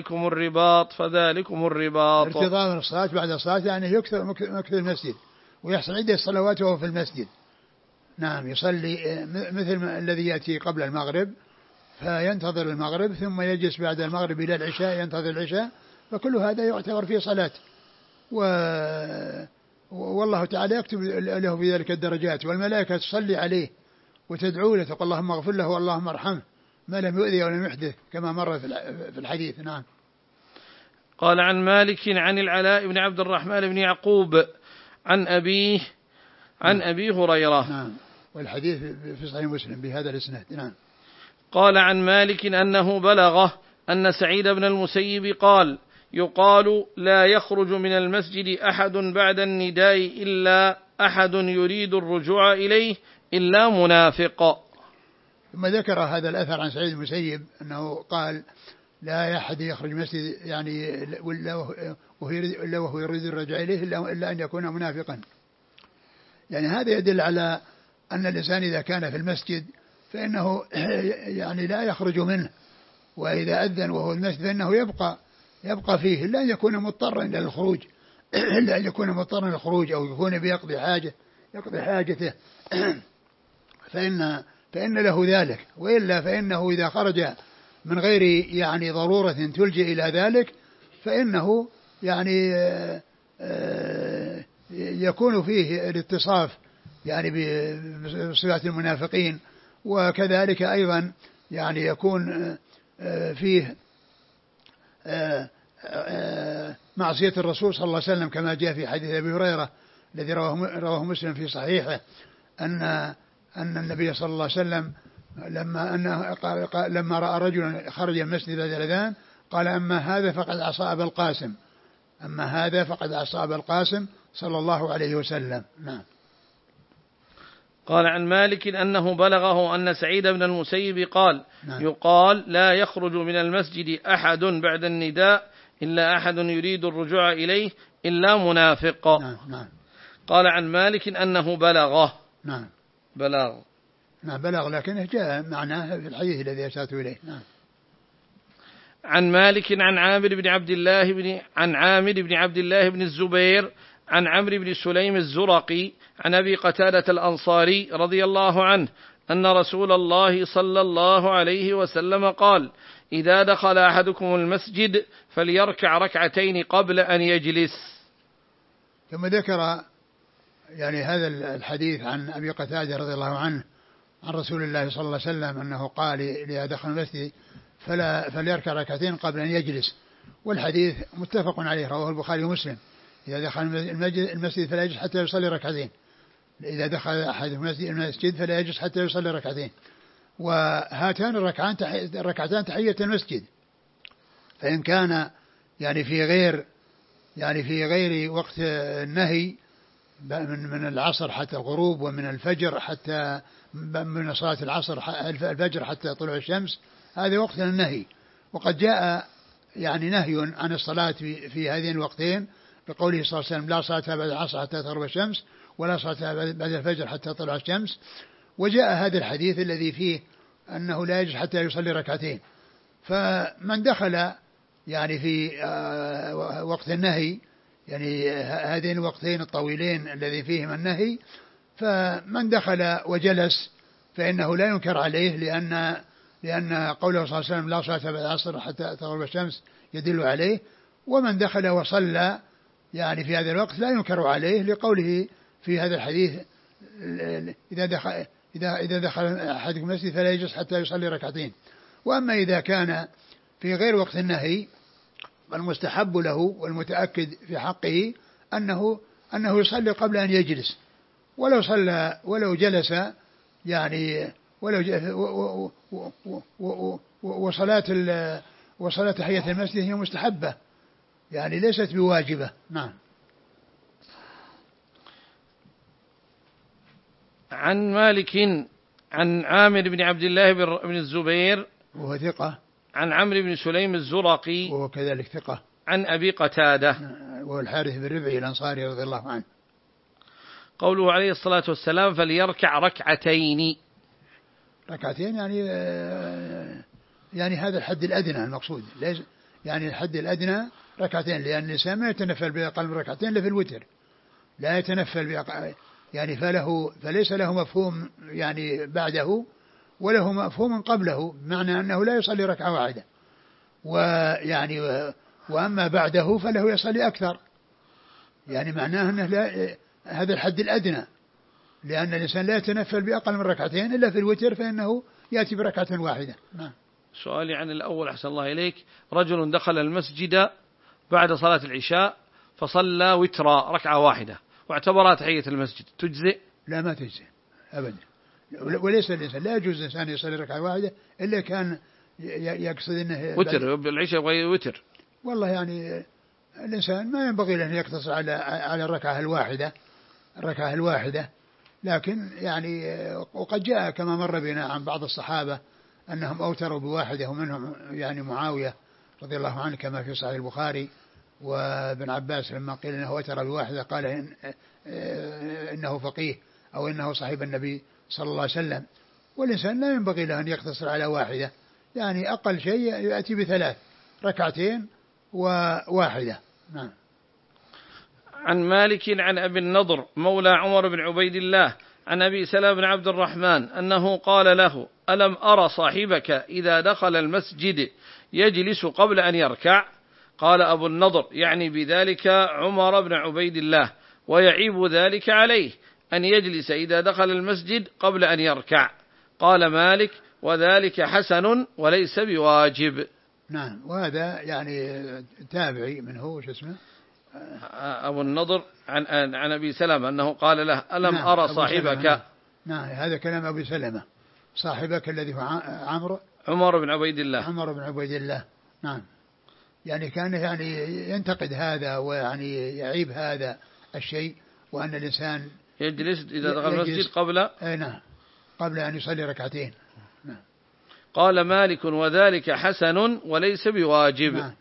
انتظار الصلاة بعد الصلاة يعني يكثر مكث المسجد، ويحصل عدة صلوات وهو في المسجد. نعم، يصلي مثل الذي يأتي قبل المغرب فينتظر المغرب، ثم يجلس بعد المغرب إلى العشاء ينتظر العشاء، فكل هذا يعتبر فيه صلاة. والله تعالى يكتب له في ذلك الدرجات، والملائكة تصلي عليه وتدعو له، تقول: اللهم اغفر له اللهم ارحمه ما لم يؤذي ولم يحدث، كما مر في الحديث. نعم. قال: عن مالك عن العلاء بن عبد الرحمن بن يعقوب عن أبيه عن أبي هريرة. نعم. والحديث في صحيح مسلم بهذا الإسناد. نعم. قال: عن مالك أنه بلغه أن سعيد بن المسيب قال: يقال: لا يخرج من المسجد أحد بعد النداء إلا أحد يريد الرجوع إليه إلا منافق. ثم ذكر هذا الأثر عن سعيد المسيب أنه قال: لا أحد يخرج مسجد يعني إلا وهو يريد الرجوع إليه إلا أن يكون منافقا. يعني هذا يدل على أن الإنسان إذا كان في المسجد فإنه يعني لا يخرج منه، وإذا أذن وهو المسجد فإنه يبقى فيه، إلا أن يكون مضطرا إلى الخروج، أو يكون بيقضي حاجته فإن له ذلك. وإلا فإنه إذا خرج من غير يعني ضرورة تلجئ إلى ذلك فإنه يعني يكون فيه الاتصاف يعني بصفات المنافقين، وكذلك أيضا يعني يكون فيه معصية الرسول صلى الله عليه وسلم، كما جاء في حديث أبي هريرة الذي رواه مسلم في صحيحه أن النبي صلى الله عليه وسلم لما رأى رجلا خرج المسجد بعد الأذان قال: أما هذا فقد عصى أبا القاسم صلى الله عليه وسلم. نعم. قال: عن مالك أنه بلغه أن سعيد بن المسيب قال: نعم. يقال: لا يخرج من المسجد أحد بعد النداء إلا أحد يريد الرجوع إليه إلا منافق. نعم. قال: عن مالك أنه بلغه. نعم. بلغ، لكنه جاء معناه في الحديث الذي أشرت إليه. نعم. عن مالك عن عامر بن عبد الله بن الزبير عن عمرو بن سليم الزرقي عن أبي قتادة الأنصاري رضي الله عنه أن رسول الله صلى الله عليه وسلم قال: إذا دخل أحدكم المسجد فليركع ركعتين قبل أن يجلس. ثم ذكر يعني هذا الحديث عن أبي قتادة رضي الله عنه عن رسول الله صلى الله عليه وسلم أنه قال: إذا دخل المسجد فليركع ركعتين قبل أن يجلس. والحديث متفق عليه، رواه البخاري ومسلم. إذا دخل المسجد فلا يجلس حتى يصلي ركعتين. إذا دخل أحد المسجد فلا يجلس حتى يصلي ركعتين. وهاتان الركعتان تحية المسجد. فإن كان يعني في غير وقت النهي من العصر حتى الغروب، ومن الفجر حتى من صلاة الفجر حتى طلوع الشمس، هذا وقت النهي. وقد جاء يعني نهي عن الصلاة في هذين الوقتين بقوله صلى الله عليه وسلم: لا صلاة بعد العصر حتى تغرب الشمس، ولا صلاة بعد الفجر حتى تطلع الشمس. وجاء هذا الحديث الذي فيه أنه لا يجوز حتى يصلي ركعتين. فمن دخل يعني في وقت النهي، يعني هذين الوقتين الطويلين الذي فيهما النهي، فمن دخل وجلس فإنه لا ينكر عليه، لأن قوله صلى الله عليه وسلم: لا صلاة بعد العصر حتى تغرب الشمس يدل عليه. ومن دخل وصلى يعني في هذا الوقت لا ينكر عليه، لقوله في هذا الحديث: إذا دخل أحدكم المسجد فلا يجلس حتى يصلي ركعتين. وأما إذا كان في غير وقت النهي، المستحب له والمتأكد في حقه أنه يصلي قبل أن يجلس. ولو جلس يعني وصلاة تحية المسجد هي مستحبة، يعني ليست بواجبة. نعم. عن مالك عن عامر بن عبد الله بن الزبير وهو ثقة، عن عمرو بن سليم الزرقي وهو كذلك ثقة، عن أبي قتادة وهو الحارث بن ربعي الأنصاري رضي الله عنه. قوله عليه الصلاة والسلام: فليركع ركعتين يعني هذا الحد الأدنى المقصود، يعني الحد الأدنى ركعتين، لأن الإنسان ما يتنفل بأقل من ركعتين إلا في الوتر، لا يتنفل يعني فليس له مفهوم يعني بعده، وله مفهوم قبله، بمعنى أنه لا يصلي ركعة واحدة، وأما بعده فله يصلي أكثر، يعني معناه أنه هذا الحد الأدنى، لأن الإنسان لا يتنفل بأقل من ركعتين إلا في الوتر، فإنه يأتي بركعة واحدة. نعم. سؤالي عن الأول أحسن الله إليك: رجل دخل المسجد بعد صلاة العشاء فصلى وترا ركعة واحدة واعتبرها تحية المسجد، تجزئ؟ لا، ما تجزئ أبدا. وليس الإنسان لا يجوز الإنسان يصلي ركعة واحدة إلا كان يقصد أنه وتر، بالعشاء يبغى وتر. والله يعني الإنسان ما ينبغي له أن يقتصر على الركعة الواحدة، لكن يعني وقد جاء كما مر بنا عن بعض الصحابة أنهم أوتروا بواحدة، ومنهم يعني معاوية رضي الله عنه كما في صحيح البخاري. وابن عباس لما قيل أنه أوتر بواحدة قال إنه فقيه أو إنه صاحب النبي صلى الله عليه وسلم. والإنسان لا ينبغي له أن يقتصر على واحدة، يعني أقل شيء يأتي بثلاث، ركعتين وواحدة. نعم. عن مالك عن أبي النضر مولى عمر بن عبيد الله عن أبي سلمة بن عبد الرحمن أنه قال له: ألم أرى صاحبك إذا دخل المسجد يجلس قبل أن يركع؟ قال أبو النضر يعني بذلك عمر بن عبيد الله، ويعيب ذلك عليه أن يجلس إذا دخل المسجد قبل أن يركع. قال مالك: وذلك حسن وليس بواجب. نعم. وهذا يعني تابعي منه وش اسمه أبو النضر عن أبي سلمة أنه قال له: ألم أرى صاحبك. نعم، هذا كلام أبي سلمة. صاحبك الذي هو عمر بن عبيد الله. نعم. يعني كان يعني ينتقد هذا، ويعني يعيب هذا الشيء، وأن الإنسان يجلس إذا دخل المسجد قبل أن يصلي ركعتين. نعم. قال مالك: وذلك حسن وليس بواجب. نعم.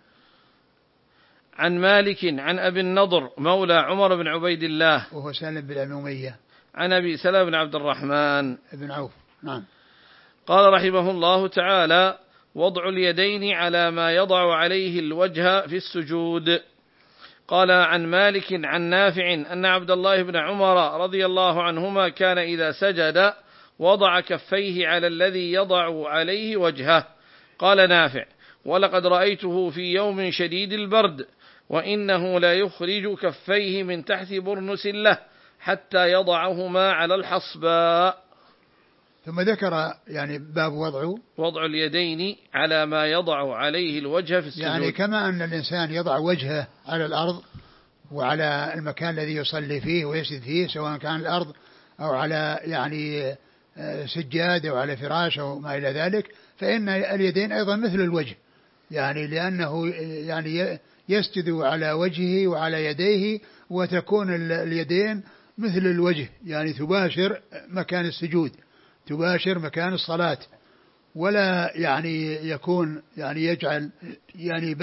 عن مالك عن أبي النضر مولى عمر بن عبيد الله وهو سالم بن أبي أمية عن أبي سلمة بن عبد الرحمن بن عوف. نعم. قال رحمه الله تعالى: وضع اليدين على ما يضع عليه الوجه في السجود. قال عن مالك عن نافع أن عبد الله بن عمر رضي الله عنهما كان إذا سجد وضع كفيه على الذي يضع عليه وجهه. قال نافع: ولقد رأيته في يوم شديد البرد وإنه لا يخرج كفيه من تحت برنس له حتى يضعهما على الحصباء. ثم ذكر يعني باب وضع اليدين على ما يضع عليه الوجه في السجود. يعني كما أن الإنسان يضع وجهه على الأرض وعلى المكان الذي يصلي فيه ويسجد فيه، سواء كان الأرض أو على يعني سجاد أو على فراش أو ما إلى ذلك، فإن اليدين أيضا مثل الوجه، يعني لأنه يعني يسجد على وجهه وعلى يديه، وتكون اليدين مثل الوجه، يعني تباشر مكان السجود، تباشر مكان الصلاة، ولا يعني يكون يعني يجعل يعني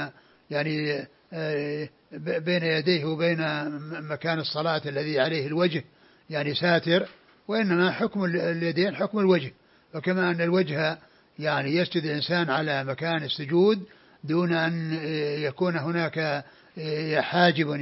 بين يديه وبين مكان الصلاة الذي عليه الوجه يعني ساتر، وإنما حكم اليدين حكم الوجه. وكما أن الوجه يعني يسجد الإنسان على مكان السجود دون أن يكون هناك حاجب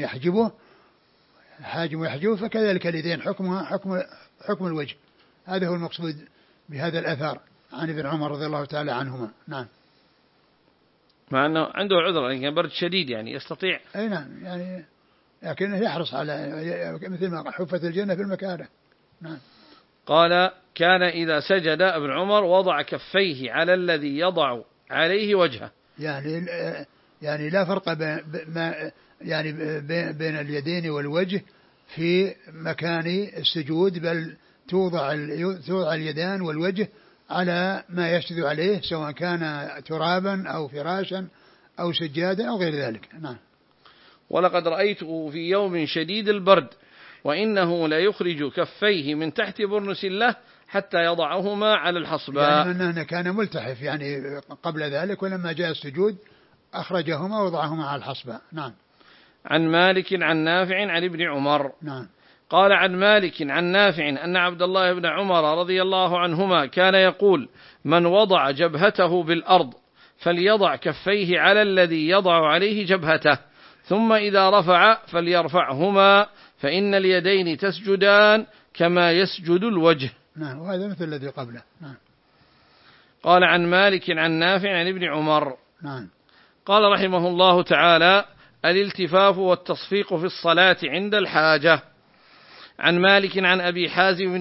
يحجبه، فكذلك اليدين حكمها حكم الوجه. هذا هو المقصود بهذا الأثر عن ابن عمر رضي الله تعالى عنهما. نعم. مع أنه عنده عذر، يعني برد شديد، يعني يستطيع. أي نعم، يعني لكنه يحرص على مثل ما حفت الجنة في المكاره. نعم. قال: كان إذا سجد ابن عمر وضع كفيه على الذي يضع عليه وجهه. يعني لا فرق بين اليدين والوجه في مكان السجود، بل توضع اليدان والوجه على ما يسجد عليه، سواء كان ترابا أو فراشا أو سجادا أو غير ذلك. نعم. ولقد رأيته في يوم شديد البرد وإنه لا يخرج كفيه من تحت برنس له حتى يضعهما على الحصباء. يعني أنه كان ملتحف يعني قبل ذلك، ولما جاء السجود أخرجهما ووضعهما على الحصباء. نعم. عن مالك عن نافع عن ابن عمر. نعم. قال عن مالك عن نافع أن عبد الله بن عمر رضي الله عنهما كان يقول: من وضع جبهته بالأرض فليضع كفيه على الذي يضع عليه جبهته، ثم إذا رفع فليرفعهما، فإن اليدين تسجدان كما يسجد الوجه. نعم، وهذا مثل الذي قبله. نعم. قال عن مالك عن نافع عن ابن عمر. نعم. قال رحمه الله تعالى: الالتفاف والتصفيق في الصلاة عند الحاجة. عن مالك عن أبي حازم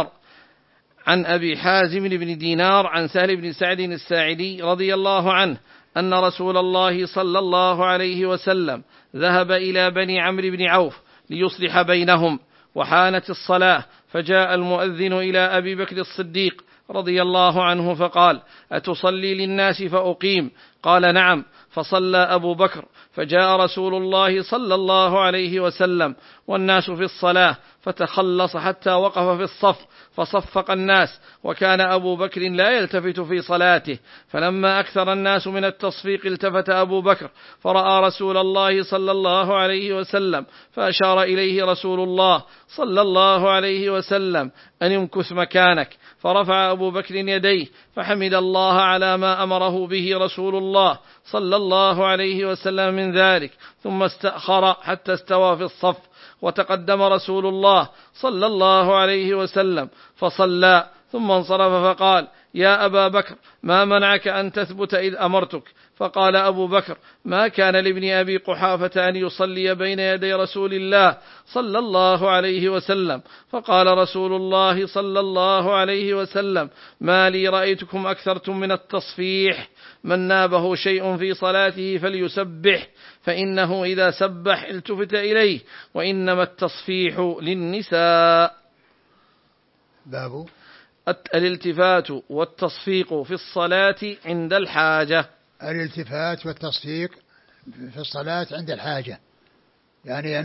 بن دينار عن سهل بن سعد الساعدي رضي الله عنه أن رسول الله صلى الله عليه وسلم ذهب إلى بني عمرو بن عوف ليصلح بينهم، وحانت الصلاة، فجاء المؤذن إلى أبي بكر الصديق رضي الله عنه فقال: أتصلي للناس فأقيم؟ قال: نعم. فصلى أبو بكر، فجاء رسول الله صلى الله عليه وسلم والناس في الصلاة، فتخلص حتى وقف في الصف فصفق الناس، وكان أبو بكر لا يلتفت في صلاته، فلما أكثر الناس من التصفيق التفت أبو بكر فرأى رسول الله صلى الله عليه وسلم، فأشار إليه رسول الله صلى الله عليه وسلم أن يمكث مكانك، فرفع أبو بكر يديه فحمد الله على ما أمره به رسول الله صلى الله عليه وسلم من ذلك، ثم استأخر حتى استوى في الصف، وتقدم رسول الله صلى الله عليه وسلم فصلى، ثم انصرف فقال: يا أبا بكر، ما منعك أن تثبت إذ أمرتك؟ فقال أبو بكر: ما كان لابن أبي قحافة أن يصلي بين يدي رسول الله صلى الله عليه وسلم. فقال رسول الله صلى الله عليه وسلم: ما لي رأيتكم أكثرتم من التصفيح، من نابه شيء في صلاته فليسبح، فإنه إذا سبح التفت إليه، وإنما التصفيح للنساء. باب الالتفات والتصفيق في الصلاة عند الحاجة. الالتفات والتصفيق في الصلاة عند الحاجة، يعني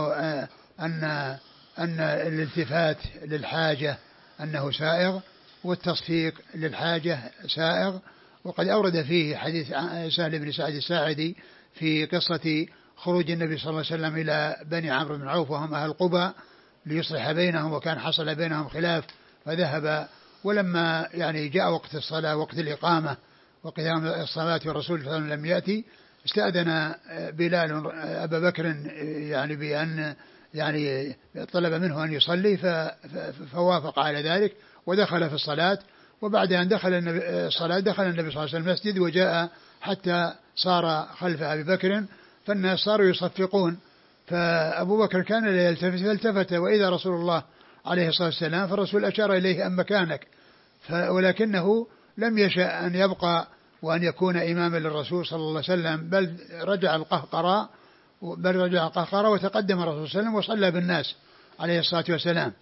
أن الالتفات للحاجة أنه سائغ، والتصفيق للحاجة سائغ. وقد أورد فيه حديث سهل بن سعد الساعدي في قصة خروج النبي صلى الله عليه وسلم إلى بني عمرو بن عوف وهم أهل قبى ليصلح بينهم، وكان حصل بينهم خلاف، فذهب، ولما يعني جاء وقت الصلاة وقت الإقامة وقيام الصلاة والرسول صلى الله عليه وسلم لم يأتي، استأذن بلال أبا بكر يعني بأن يعني طلب منه أن يصلي فوافق على ذلك ودخل في الصلاة. وبعد أن دخل الصلاة دخل النبي صلى الله عليه وسلم المسجد وجاء حتى صار خلف أبي بكر، فالناس صاروا يصفقون، فأبو بكر كان لا يلتفت فالتفت وإذا رسول الله عليه الصلاة والسلام، فالرسول أشار إليه أم مكانك، ولكنه لم يشأ أن يبقى وأن يكون إماما للرسول صلى الله عليه وسلم، بل رجع القهقراء وتقدم الرسول صلى الله عليه وسلم وصلى بالناس عليه الصلاة والسلام.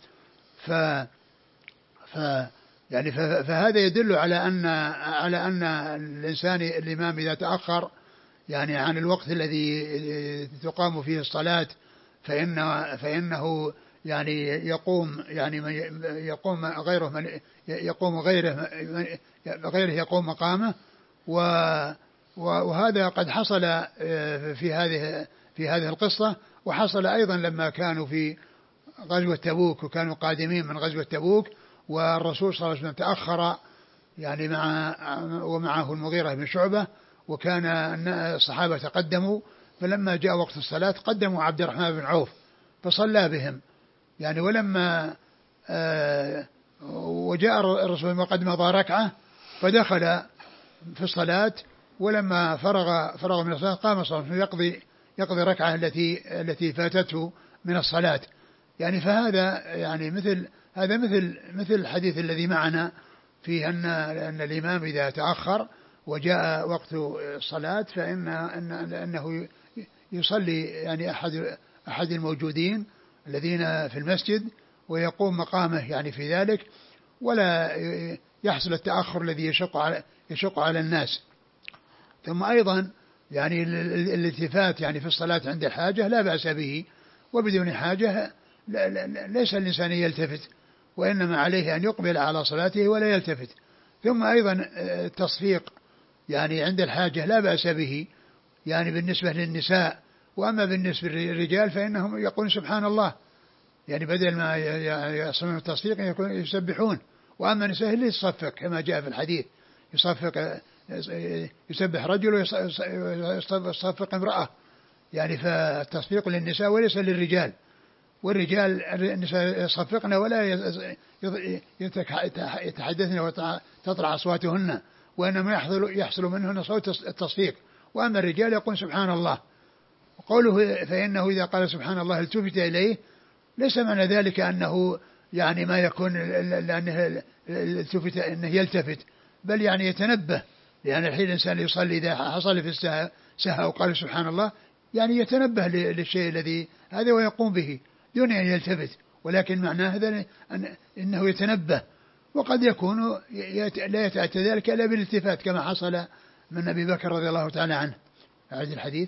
يعني فهذا يدل على أن الإنسان الإمام إذا تأخر يعني عن الوقت الذي تقام فيه الصلاة فإنه يعني يقوم غيره يقوم مقامه. وهذا قد حصل في هذه القصة، وحصل أيضا لما كانوا في غزوة تبوك وكانوا قادمين من غزوة تبوك، والرسول صلى الله عليه وسلم تأخر يعني ومعه المغيرة بن شعبة، وكان الصحابة تقدموا، فلما جاء وقت الصلاة قدموا عبد الرحمن بن عوف فصلى بهم يعني. ولما وجاء الرسول وقد مضى ركعة فدخل في الصلاة، ولما فرغ من الصلاة قام صلى الله عليه وسلم يقضي ركعة التي فاتته من الصلاة يعني. فهذا يعني مثل الحديث الذي معنا فيه أن الإمام إذا تأخر وجاء وقت الصلاة فإنه يصلي يعني أحد الموجودين الذين في المسجد ويقوم مقامه يعني في ذلك، ولا يحصل التأخر الذي يشق على الناس. ثم أيضا يعني الالتفات يعني في الصلاة عند الحاجة لا بأس به، وبدون حاجة ليس الإنسان يلتفت، وإنما عليه أن يقبل على صلاته ولا يلتفت. ثم أيضا التصفيق يعني عند الحاجة لا بأس به يعني بالنسبة للنساء، وأما بالنسبة للرجال فإنهم يقولون سبحان الله يعني بدل ما يصلون التصفيق يسبحون. وأما النساء اللي يصفق كما جاء في الحديث، يسبح رجل ويصفق امرأة يعني، فالتصفيق للنساء وليس للرجال. والرجال النساء يصفقن ولا يتحدثن وتطلع أصواتهن، وإنما يحصل منهن صوت التصفيق. وأما الرجال يقول سبحان الله. وقوله فإنه إذا قال سبحان الله التفت إليه ليس معنى ذلك أنه يعني ما يكون لأنه التفت أنه يلتفت، بل يعني يتنبه، لأن الحين الإنسان يصلي إذا حصل في السهى وقال سبحان الله يعني يتنبه للشيء الذي هذا ويقوم به دون أن يلتفت، ولكن معناه هذا أنه يتنبه. وقد يكون لا يتأتى ذلك إلا بالالتفات كما حصل من أبي بكر رضي الله تعالى عنه. أعد الحديث.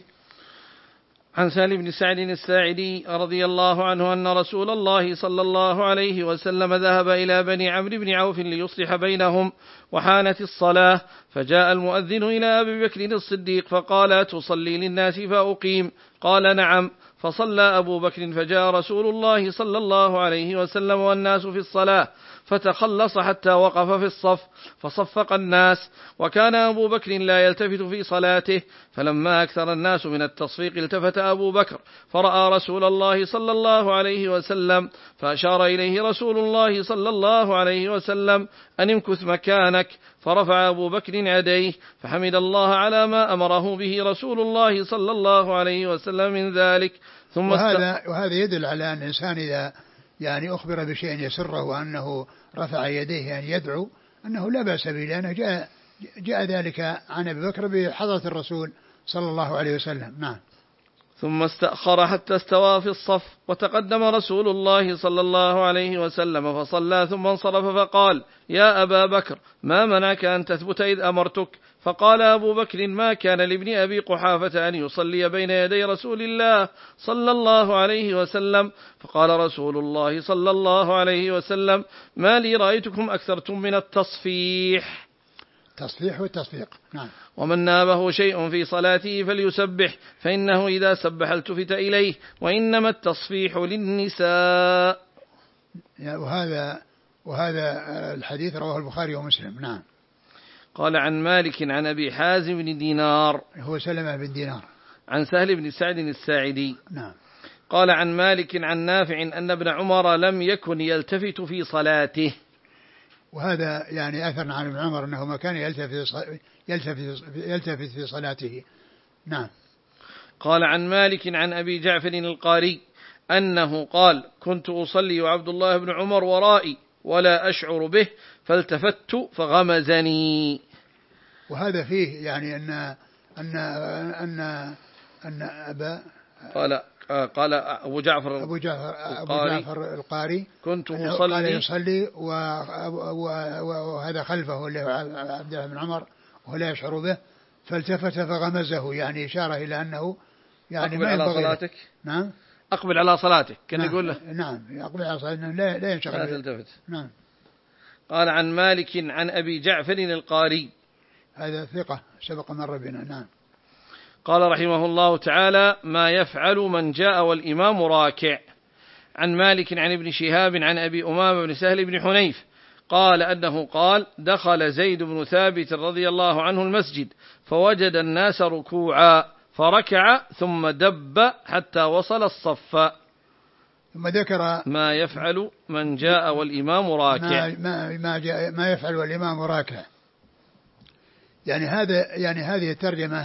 عن سالم بن سعد الساعدي رضي الله عنه أن رسول الله صلى الله عليه وسلم ذهب إلى بني عمرو بن عوف ليصلح بينهم وحانت الصلاة، فجاء المؤذن إلى أبي بكر الصديق فقال تصلي للناس فأقيم؟ قال نعم. فصلى أبو بكر، فجاء رسول الله صلى الله عليه وسلم والناس في الصلاة، فتخلص حتى وقف في الصف فصفق الناس، وكان أبو بكر لا يلتفت في صلاته، فلما أكثر الناس من التصفيق التفت أبو بكر فرأى رسول الله صلى الله عليه وسلم، فأشار إليه رسول الله صلى الله عليه وسلم أن امكث مكانك، فرفع أبو بكر يديه فحمد الله على ما أمره به رسول الله صلى الله عليه وسلم من ذلك. وهذا يدل على أن الإنسان إذا يعني أخبر بشيء يسره وأنه رفع يديه أن يدعو أنه لا بأس به، لأنه جاء ذلك عن أبي بكر بحضرة الرسول صلى الله عليه وسلم. نعم. ثم استأخر حتى استوى في الصف، وتقدم رسول الله صلى الله عليه وسلم فصلى ثم انصرف فقال يا أبا بكر ما منعك أن تثبت إذ أمرتك؟ فقال أبو بكر ما كان لابن أبي قحافة أن يصلي بين يدي رسول الله صلى الله عليه وسلم. فقال رسول الله صلى الله عليه وسلم ما لي رأيتكم أكثرتم من التصفيح. تصفيح والتصفيق. نعم. ومن نابه شيء في صلاته فليسبح، فإنه إذا سبح التفت إليه، وإنما التصفيح للنساء. وهذا الحديث رواه البخاري ومسلم. نعم. قال عن مالك عن أبي حازم بن دينار هو سلمة بن دينار عن سهل بن سعد الساعدي نعم. قال عن مالك عن نافع أن ابن عمر لم يكن يلتفت في صلاته. وهذا يعني أثر عن ابن عمر أنه ما كان يلتفت في صلاته. نعم. قال عن مالك عن أبي جعفر القاري أنه قال كنت أصلي وعبد الله بن عمر ورائي ولا أشعر به فالتفت فغمزني. وهذا فيه يعني أن أبا قال أبو جعفر القاري كنت أصلي قال يصلي وهذا خلفه اللي هو عبد الله بن عمر ولا يشعر به فالتفت فغمزه يعني إشارة إلى أنه يعني أقبل على صلاتك. نعم. أقبل على صلاتك كان نعم. يقول له نعم أقبل على صلاتك لا ينشغل لا تلتفت. نعم. قال عن مالك عن أبي جعفر القاري هذا ثقة سبق مر بنا. نعم. قال رحمه الله تعالى ما يفعل من جاء والإمام راكع. عن مالك عن ابن شهاب عن أبي أمامة بن سهل بن حنيف قال أنه قال دخل زيد بن ثابت رضي الله عنه المسجد فوجد الناس ركوعا فركع ثم دب حتى وصل الصف. ثم ذكر ما يفعل من جاء والإمام راكع. ما يفعل والإمام راكع يعني هذه الترجمة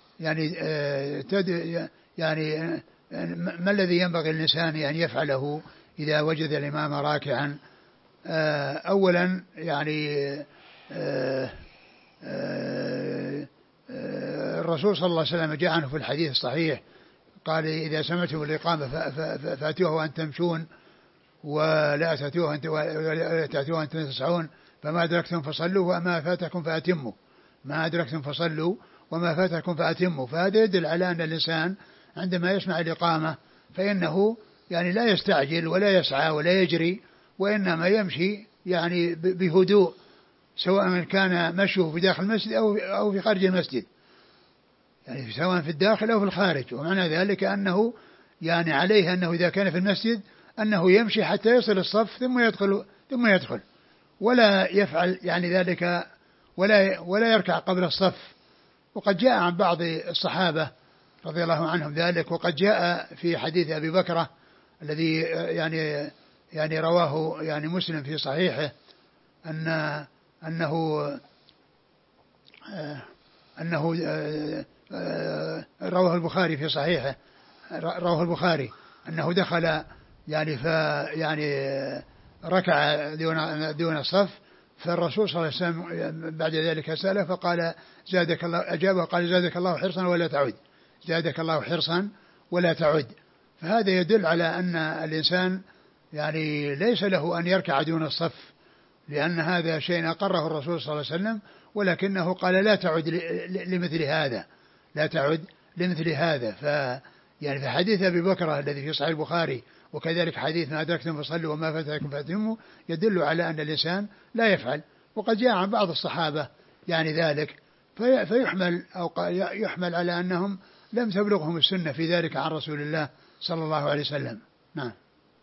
يعني ما الذي ينبغي الإنسان أن يفعله إذا وجد الإمام راكعا. أولا يعني الرسول صلى الله عليه وسلم جاء عنه في الحديث الصحيح قال إذا سمعتم الإقامة فأتوه وأنتم تمشون ولا تأتوه وأنتم تسعون فما أدركتم فصلوا وما فاتكم فأتموا. ما أدركتم فصلوا وما فاتكم فأتموا. فهذا يدل على أن الإنسان عندما يسمع الإقامة فإنه يعني لا يستعجل ولا يسعى ولا يجري وإنما يمشي يعني بهدوء سواء كان مشيه في داخل المسجد أو في خارج المسجد يعني سواء في الداخل أو في الخارج. ومعنى ذلك أنه يعني عليه أنه إذا كان في المسجد أنه يمشي حتى يصل الصف ثم يدخل ولا يفعل يعني ذلك ولا يركع قبل الصف. وقد جاء عن بعض الصحابة رضي الله عنهم ذلك. وقد جاء في حديث أبي بكرة الذي يعني رواه يعني مسلم في صحيحه أنه رواه البخاري في صحيحه رواه البخاري أنه دخل يعني ركع دون الصف فالرسول صلى الله عليه وسلم بعد ذلك سأله فقال زادك الله أجابه قال زادك الله حرصا ولا تعد. زادك الله حرصا ولا تعد. فهذا يدل على أن الإنسان يعني ليس له أن يركع دون الصف لأن هذا شيء أقره الرسول صلى الله عليه وسلم ولكنه قال لا تعد لمثل هذا لا تعد لمثل هذا. يعني في حديث أبي بكرة الذي في صحيح البخاري وكذلك حديث ما أدركتم فصلوا وما فاتكم فأتموا يدل على أن الإنسان لا يفعل. وقد جاء عن بعض الصحابة يعني ذلك فيحمل أو يحمل على أنهم لم تبلغهم السنة في ذلك عن رسول الله صلى الله عليه وسلم. نعم.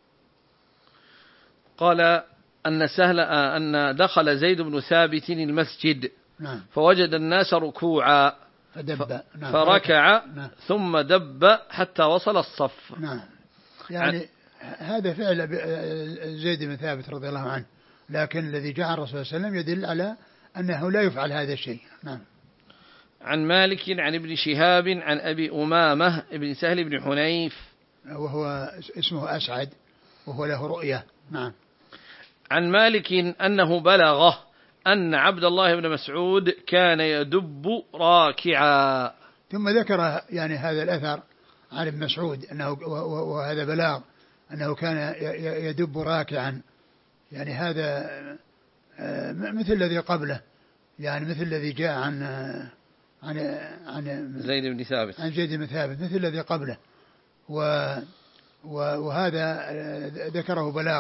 قال أن دخل زيد بن ثابت المسجد نعم. فوجد الناس ركوعا فركع ثم دب حتى وصل الصف. نعم. يعني هذا فعل زيد بن ثابت رضي الله عنه لكن الذي جاء الرسول صلى الله عليه وسلم يدل على أنه لا يفعل هذا الشيء. نعم. عن مالك عن ابن شهاب عن أبي أمامة ابن سهل بن حنيف وهو اسمه أسعد وهو له رؤية. نعم. عن مالك أنه بلغه أن عبد الله بن مسعود كان يدب راكعا. ثم ذكر يعني هذا الأثر عن ابن مسعود أنه وهذا بلاغ أنه كان يدب راكعا يعني هذا مثل الذي قبله يعني مثل الذي جاء عن زيد بن ثابت مثل الذي قبله وهذا ذكره بلاغ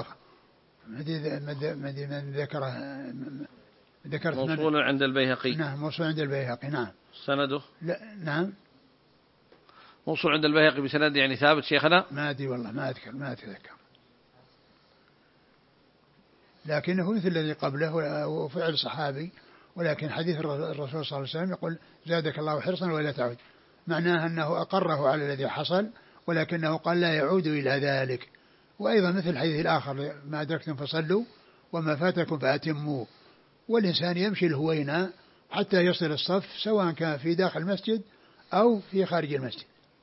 من ذكره موصول عند البيهقي. نعم موصول عند البيهقي. نعم. سنده لا نعم موصول عند البيهقي بسند يعني ثابت شيخنا ما أدري والله ما أتذكر لكنه مثل الذي قبله وفعل صحابي ولكن حديث الرسول صلى الله عليه وسلم يقول زادك الله حرصا ولا تعود، معناه أنه أقره على الذي حصل، ولكنه قال لا يعود إلى ذلك. وأيضا مثل الحديث الآخر ما أدركتم فصلوا وما فاتكم فأتموا. والإنسان يمشي الهوينة حتى يصل الصف، سواء كان في داخل المسجد أو في خارج المسجد.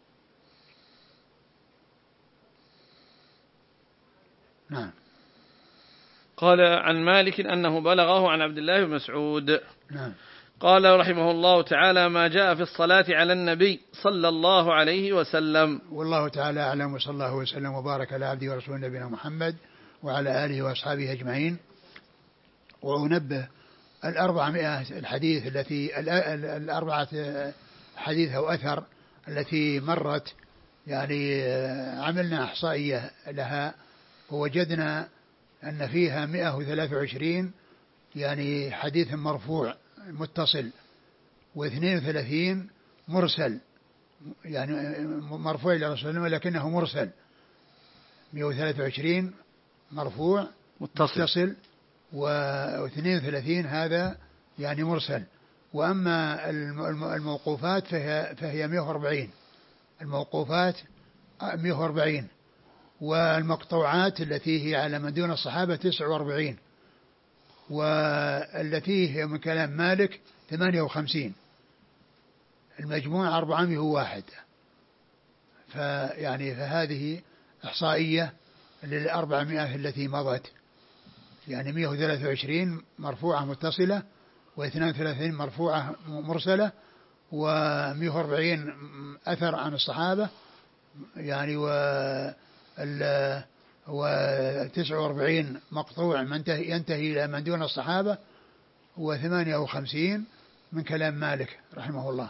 نعم. قال عن مالك أنه بلغه عن عبد الله بن مسعود. نعم. قال رحمه الله تعالى: ما جاء في الصلاة على النبي صلى الله عليه وسلم. والله تعالى أعلم، وصلى الله وسلم وبارك على عبده ورسوله نبينا محمد وعلى آله وأصحابه أجمعين. وأنبه 400 الحديث التي 4 حديث أو أثر التي مرت، يعني عملنا إحصائية لها ووجدنا أن فيها 123 يعني حديث مرفوع متصل، و32 مرسل، يعني مرفوع إلى رسول الله ولكنه مرسل. 123 مرفوع متصل، و32 هذا يعني مرسل. وأما الموقوفات فهي 140. الموقوفات 140، والمقطوعات التي هي على من دون الصحابة 49، والتي هي من كلام مالك 58. المجموع 401. فهذه إحصائية لل400 التي مضت، يعني 123 مرفوعة متصلة، و32 مرفوعة مرسلة، و140 أثر عن الصحابة، يعني و49 مقطوع ينتهي إلى من دون الصحابة، و58 من كلام مالك رحمه الله.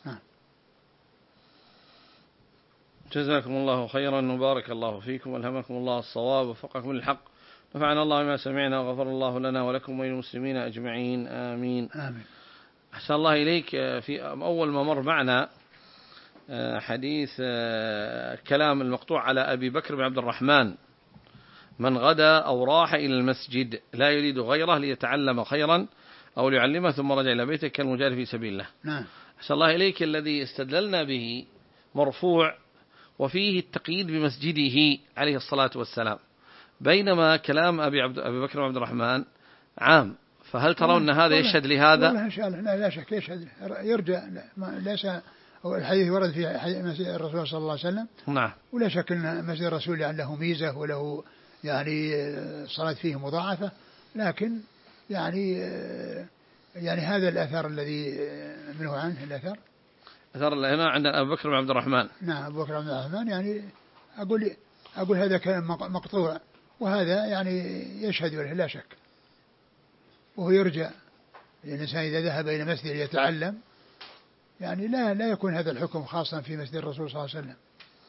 جزاكم الله خيرا وبارك الله فيكم والهمكم الله الصواب ووفقكم للحق، نفعنا الله بما سمعنا وغفر الله لنا ولكم وللمسلمين أجمعين، آمين. آمين. أحسن الله إليك. في أول ما مر معنا حديث كلام المقطوع على أبي بكر بن عبد الرحمن: من غدا أو راح إلى المسجد لا يريد غيره ليتعلم خيرا أو ليعلمه ثم رجع إلى بيته كالمجاهد في سبيل الله. نعم. أحسن الله إليك. الذي استدللنا به مرفوع وفيه التقييد بمسجده عليه الصلاة والسلام، بينما كلام أبي بكر بن عبد الرحمن عام. فهل ترون أن هذا يشهد لهذا؟ إن شاء الله لا شك يشهد، يرجع. ليس الحديث ورد في مسجد الرسول صلى الله عليه وسلم. نعم. ولا شك أن مسجد الرسول يعني له ميزة وله يعني صلاة فيه مضاعفة، لكن يعني هذا الأثر الذي منه عنه الأثر هنا عندنا أبو بكر بن عبد الرحمن. نعم. أبو بكر بن عبد الرحمن يعني أقول هذا كلام مقطوع، وهذا يعني يشهد له لا شك، وهو يرجع. الإنسان إذا ذهب إلى مسجد يتعلم يعني لا يكون هذا الحكم خاصا في مسجد الرسول صلى الله عليه وسلم.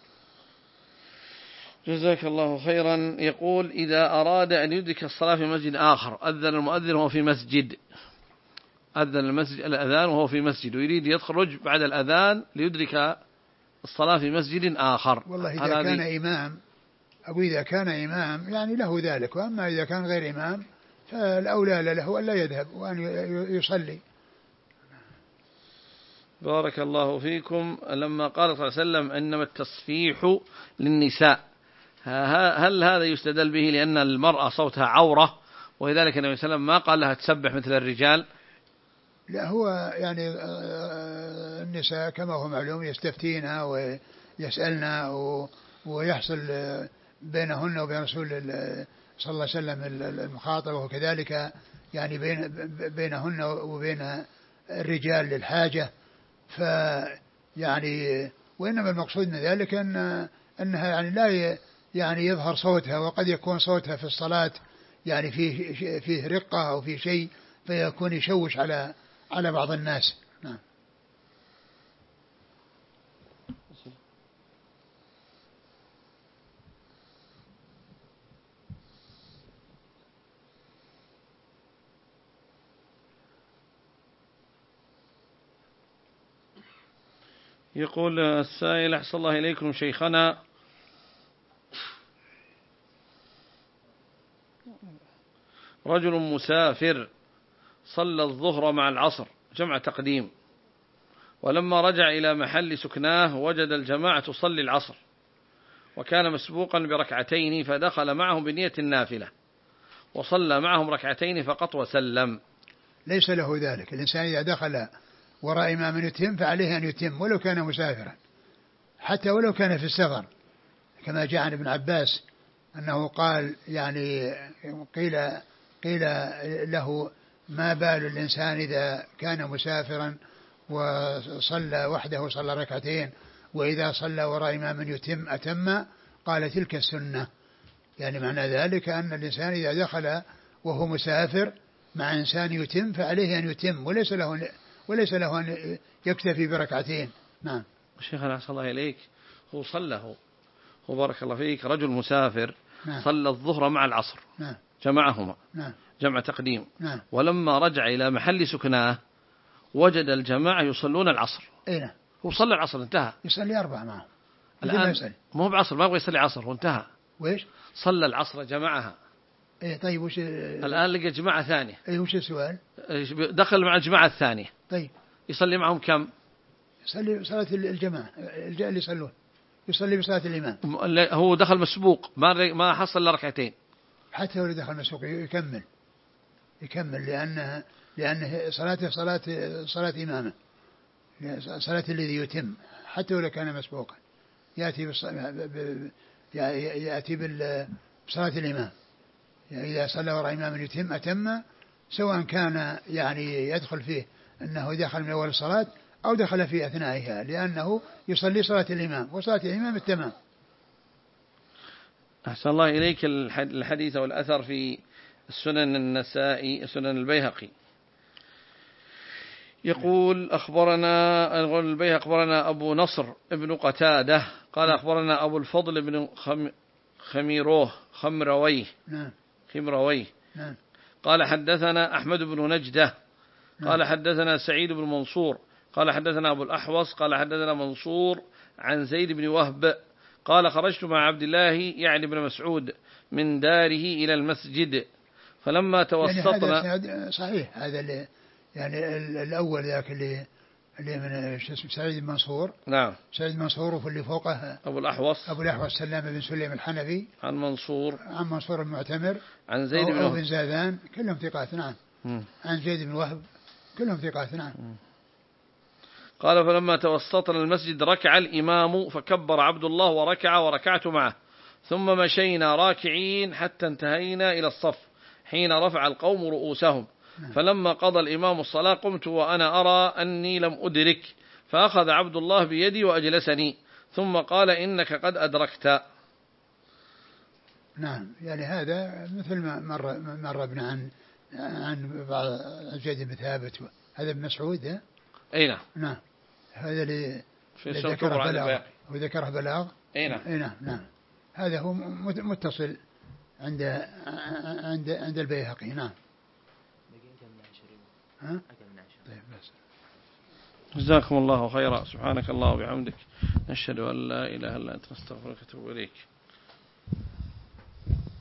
جزاك الله خيرا. يقول: إذا أراد أن يدرك الصلاة في مسجد آخر، أذن المؤذن وهو في مسجد، أذن المسجد الأذان وهو في مسجد، ويريد يخرج بعد الأذان ليدرك الصلاة في مسجد آخر. والله إذا كان إمام، أو إذا كان إمام يعني له ذلك، وأما إذا كان غير إمام فالأولى له أن لا يذهب وأن يصلي. بارك الله فيكم. لما قال صلى الله عليه وسلم إنما التصفيح للنساء، هل هذا يستدل به لأن المرأة صوتها عورة ولذلك النبي صلى الله عليه وسلم ما قال لها تسبح مثل الرجال؟ لا، هو يعني النساء كما هو معلوم يستفتينا ويسألنا ويحصل بينهن وبين رسول صلى الله عليه وسلم المخاطبة، وكذلك يعني بينهن وبين الرجال للحاجة. يعني وإنما المقصود من ذلك أنها يعني لا يعني يظهر صوتها، وقد يكون صوتها في الصلاة يعني فيه رقة أو فيه شيء فيكون يشوش على بعض الناس. نعم. يقول السائل: أحسن الله إليكم شيخنا، رجل مسافر صلى الظهر مع العصر جمع تقديم، ولما رجع إلى محل سكناه وجد الجماعة تصلي العصر، وكان مسبوقا بركعتين فدخل معهم بنية النافلة وصلى معهم ركعتين فقط وسلم. ليس له ذلك. الإنسان إذا دخل وراء إمام يتم فعليه أن يتم ولو كان مسافرا، حتى ولو كان في السفر، كما جاء عن ابن عباس أنه قال يعني قيل له ما بال الإنسان إذا كان مسافرا وصلى وحده صلى ركعتين، وإذا صلى وراء إمام يتم أتم، قال تلك السنة. يعني معنى ذلك أن الإنسان إذا دخل وهو مسافر مع إنسان يتم فعليه أن يتم، وليس له أن يكتفي بركعتين. نعم. شيخنا أحسن الله إليك، هو صلى هو بارك الله فيك رجل مسافر. نعم. صلى الظهر مع العصر. نعم. جمعهما. نعم. جمع تقديم. نعم. ولما رجع إلى محل سكناه وجد الجماعة يصلون العصر. نعم. هو صلى العصر انتهى. يصلي 4 معه الآن مو بعصر، ما يبغى يصلي عصر وانتهى. ويش؟ صلى العصر جمعها. طيب وش الآن لقى جماعة ثانية. وش السؤال؟ دخل مع الجماعة الثانية. طيب يصلي معهم كم؟ يصلي صلاة الجماعة اللي يصلون، يصلي بصلاة الإمام. هو دخل مسبوق ما حصل إلا ركعتين. حتى لو دخل مسبوق يكمل لأنه صلاته صلاة إمامه، صلاة الذي يتم، حتى لو كان مسبوقا يأتي بصلاة الإمام. يعني إذا صلى وراء إمام يتم أتم، سواء كان يعني يدخل فيه أنه دخل من أول الصلاة أو دخل في أثنائها، لأنه يصلي صلاة الإمام، وصلاة الإمام التمام. أحسن الله إليك. الحديث والأثر في السنن النسائي سنن البيهقي يقول البيهقي أخبرنا أبو نصر ابن قتادة قال أخبرنا أبو الفضل بن خمرويه قال حدثنا أحمد بن نجدة قال حدثنا سعيد بن منصور قال حدثنا أبو الأحوص قال حدثنا منصور عن زيد بن وهب قال خرجت مع عبد الله يعني بن مسعود من داره إلى المسجد فلما توسطنا. يعني هذا صحيح، هذا اللي يعني الأول ذاك اللي من سعيد بن منصور. نعم. سعيد بن منصور، وفي اللي فوقه أبو الأحوص سلام بن سليم الحنفي عن منصور المعتمر عن زيد بن زاذان، كلهم ثقات. نعم. عن زيد بن وهب كلهم ثقات. نعم. قال فلما توسطنا المسجد ركع الإمام فكبر عبد الله وركع وركعت معه ثم مشينا راكعين حتى انتهينا إلى الصف حين رفع القوم رؤوسهم فلما قضى الإمام الصلاة قمت وأنا أرى أني لم أدرك فأخذ عبد الله بيدي وأجلسني ثم قال إنك قد أدركت. نعم. يعني هذا مثل ما مر ابن عن بعض زيد بن ثابت، هذا ابن مسعود. أي نعم. نعم. هذا اللي ذكره بلاغ. أي نعم. نعم. هذا هو متصل عند البيهقي. نعم. طيب بس. جزاكم الله خيرا. سبحانك الله وبحمدك نشهد أن لا إله إلا أنت نستغفرك ونتوب إليك.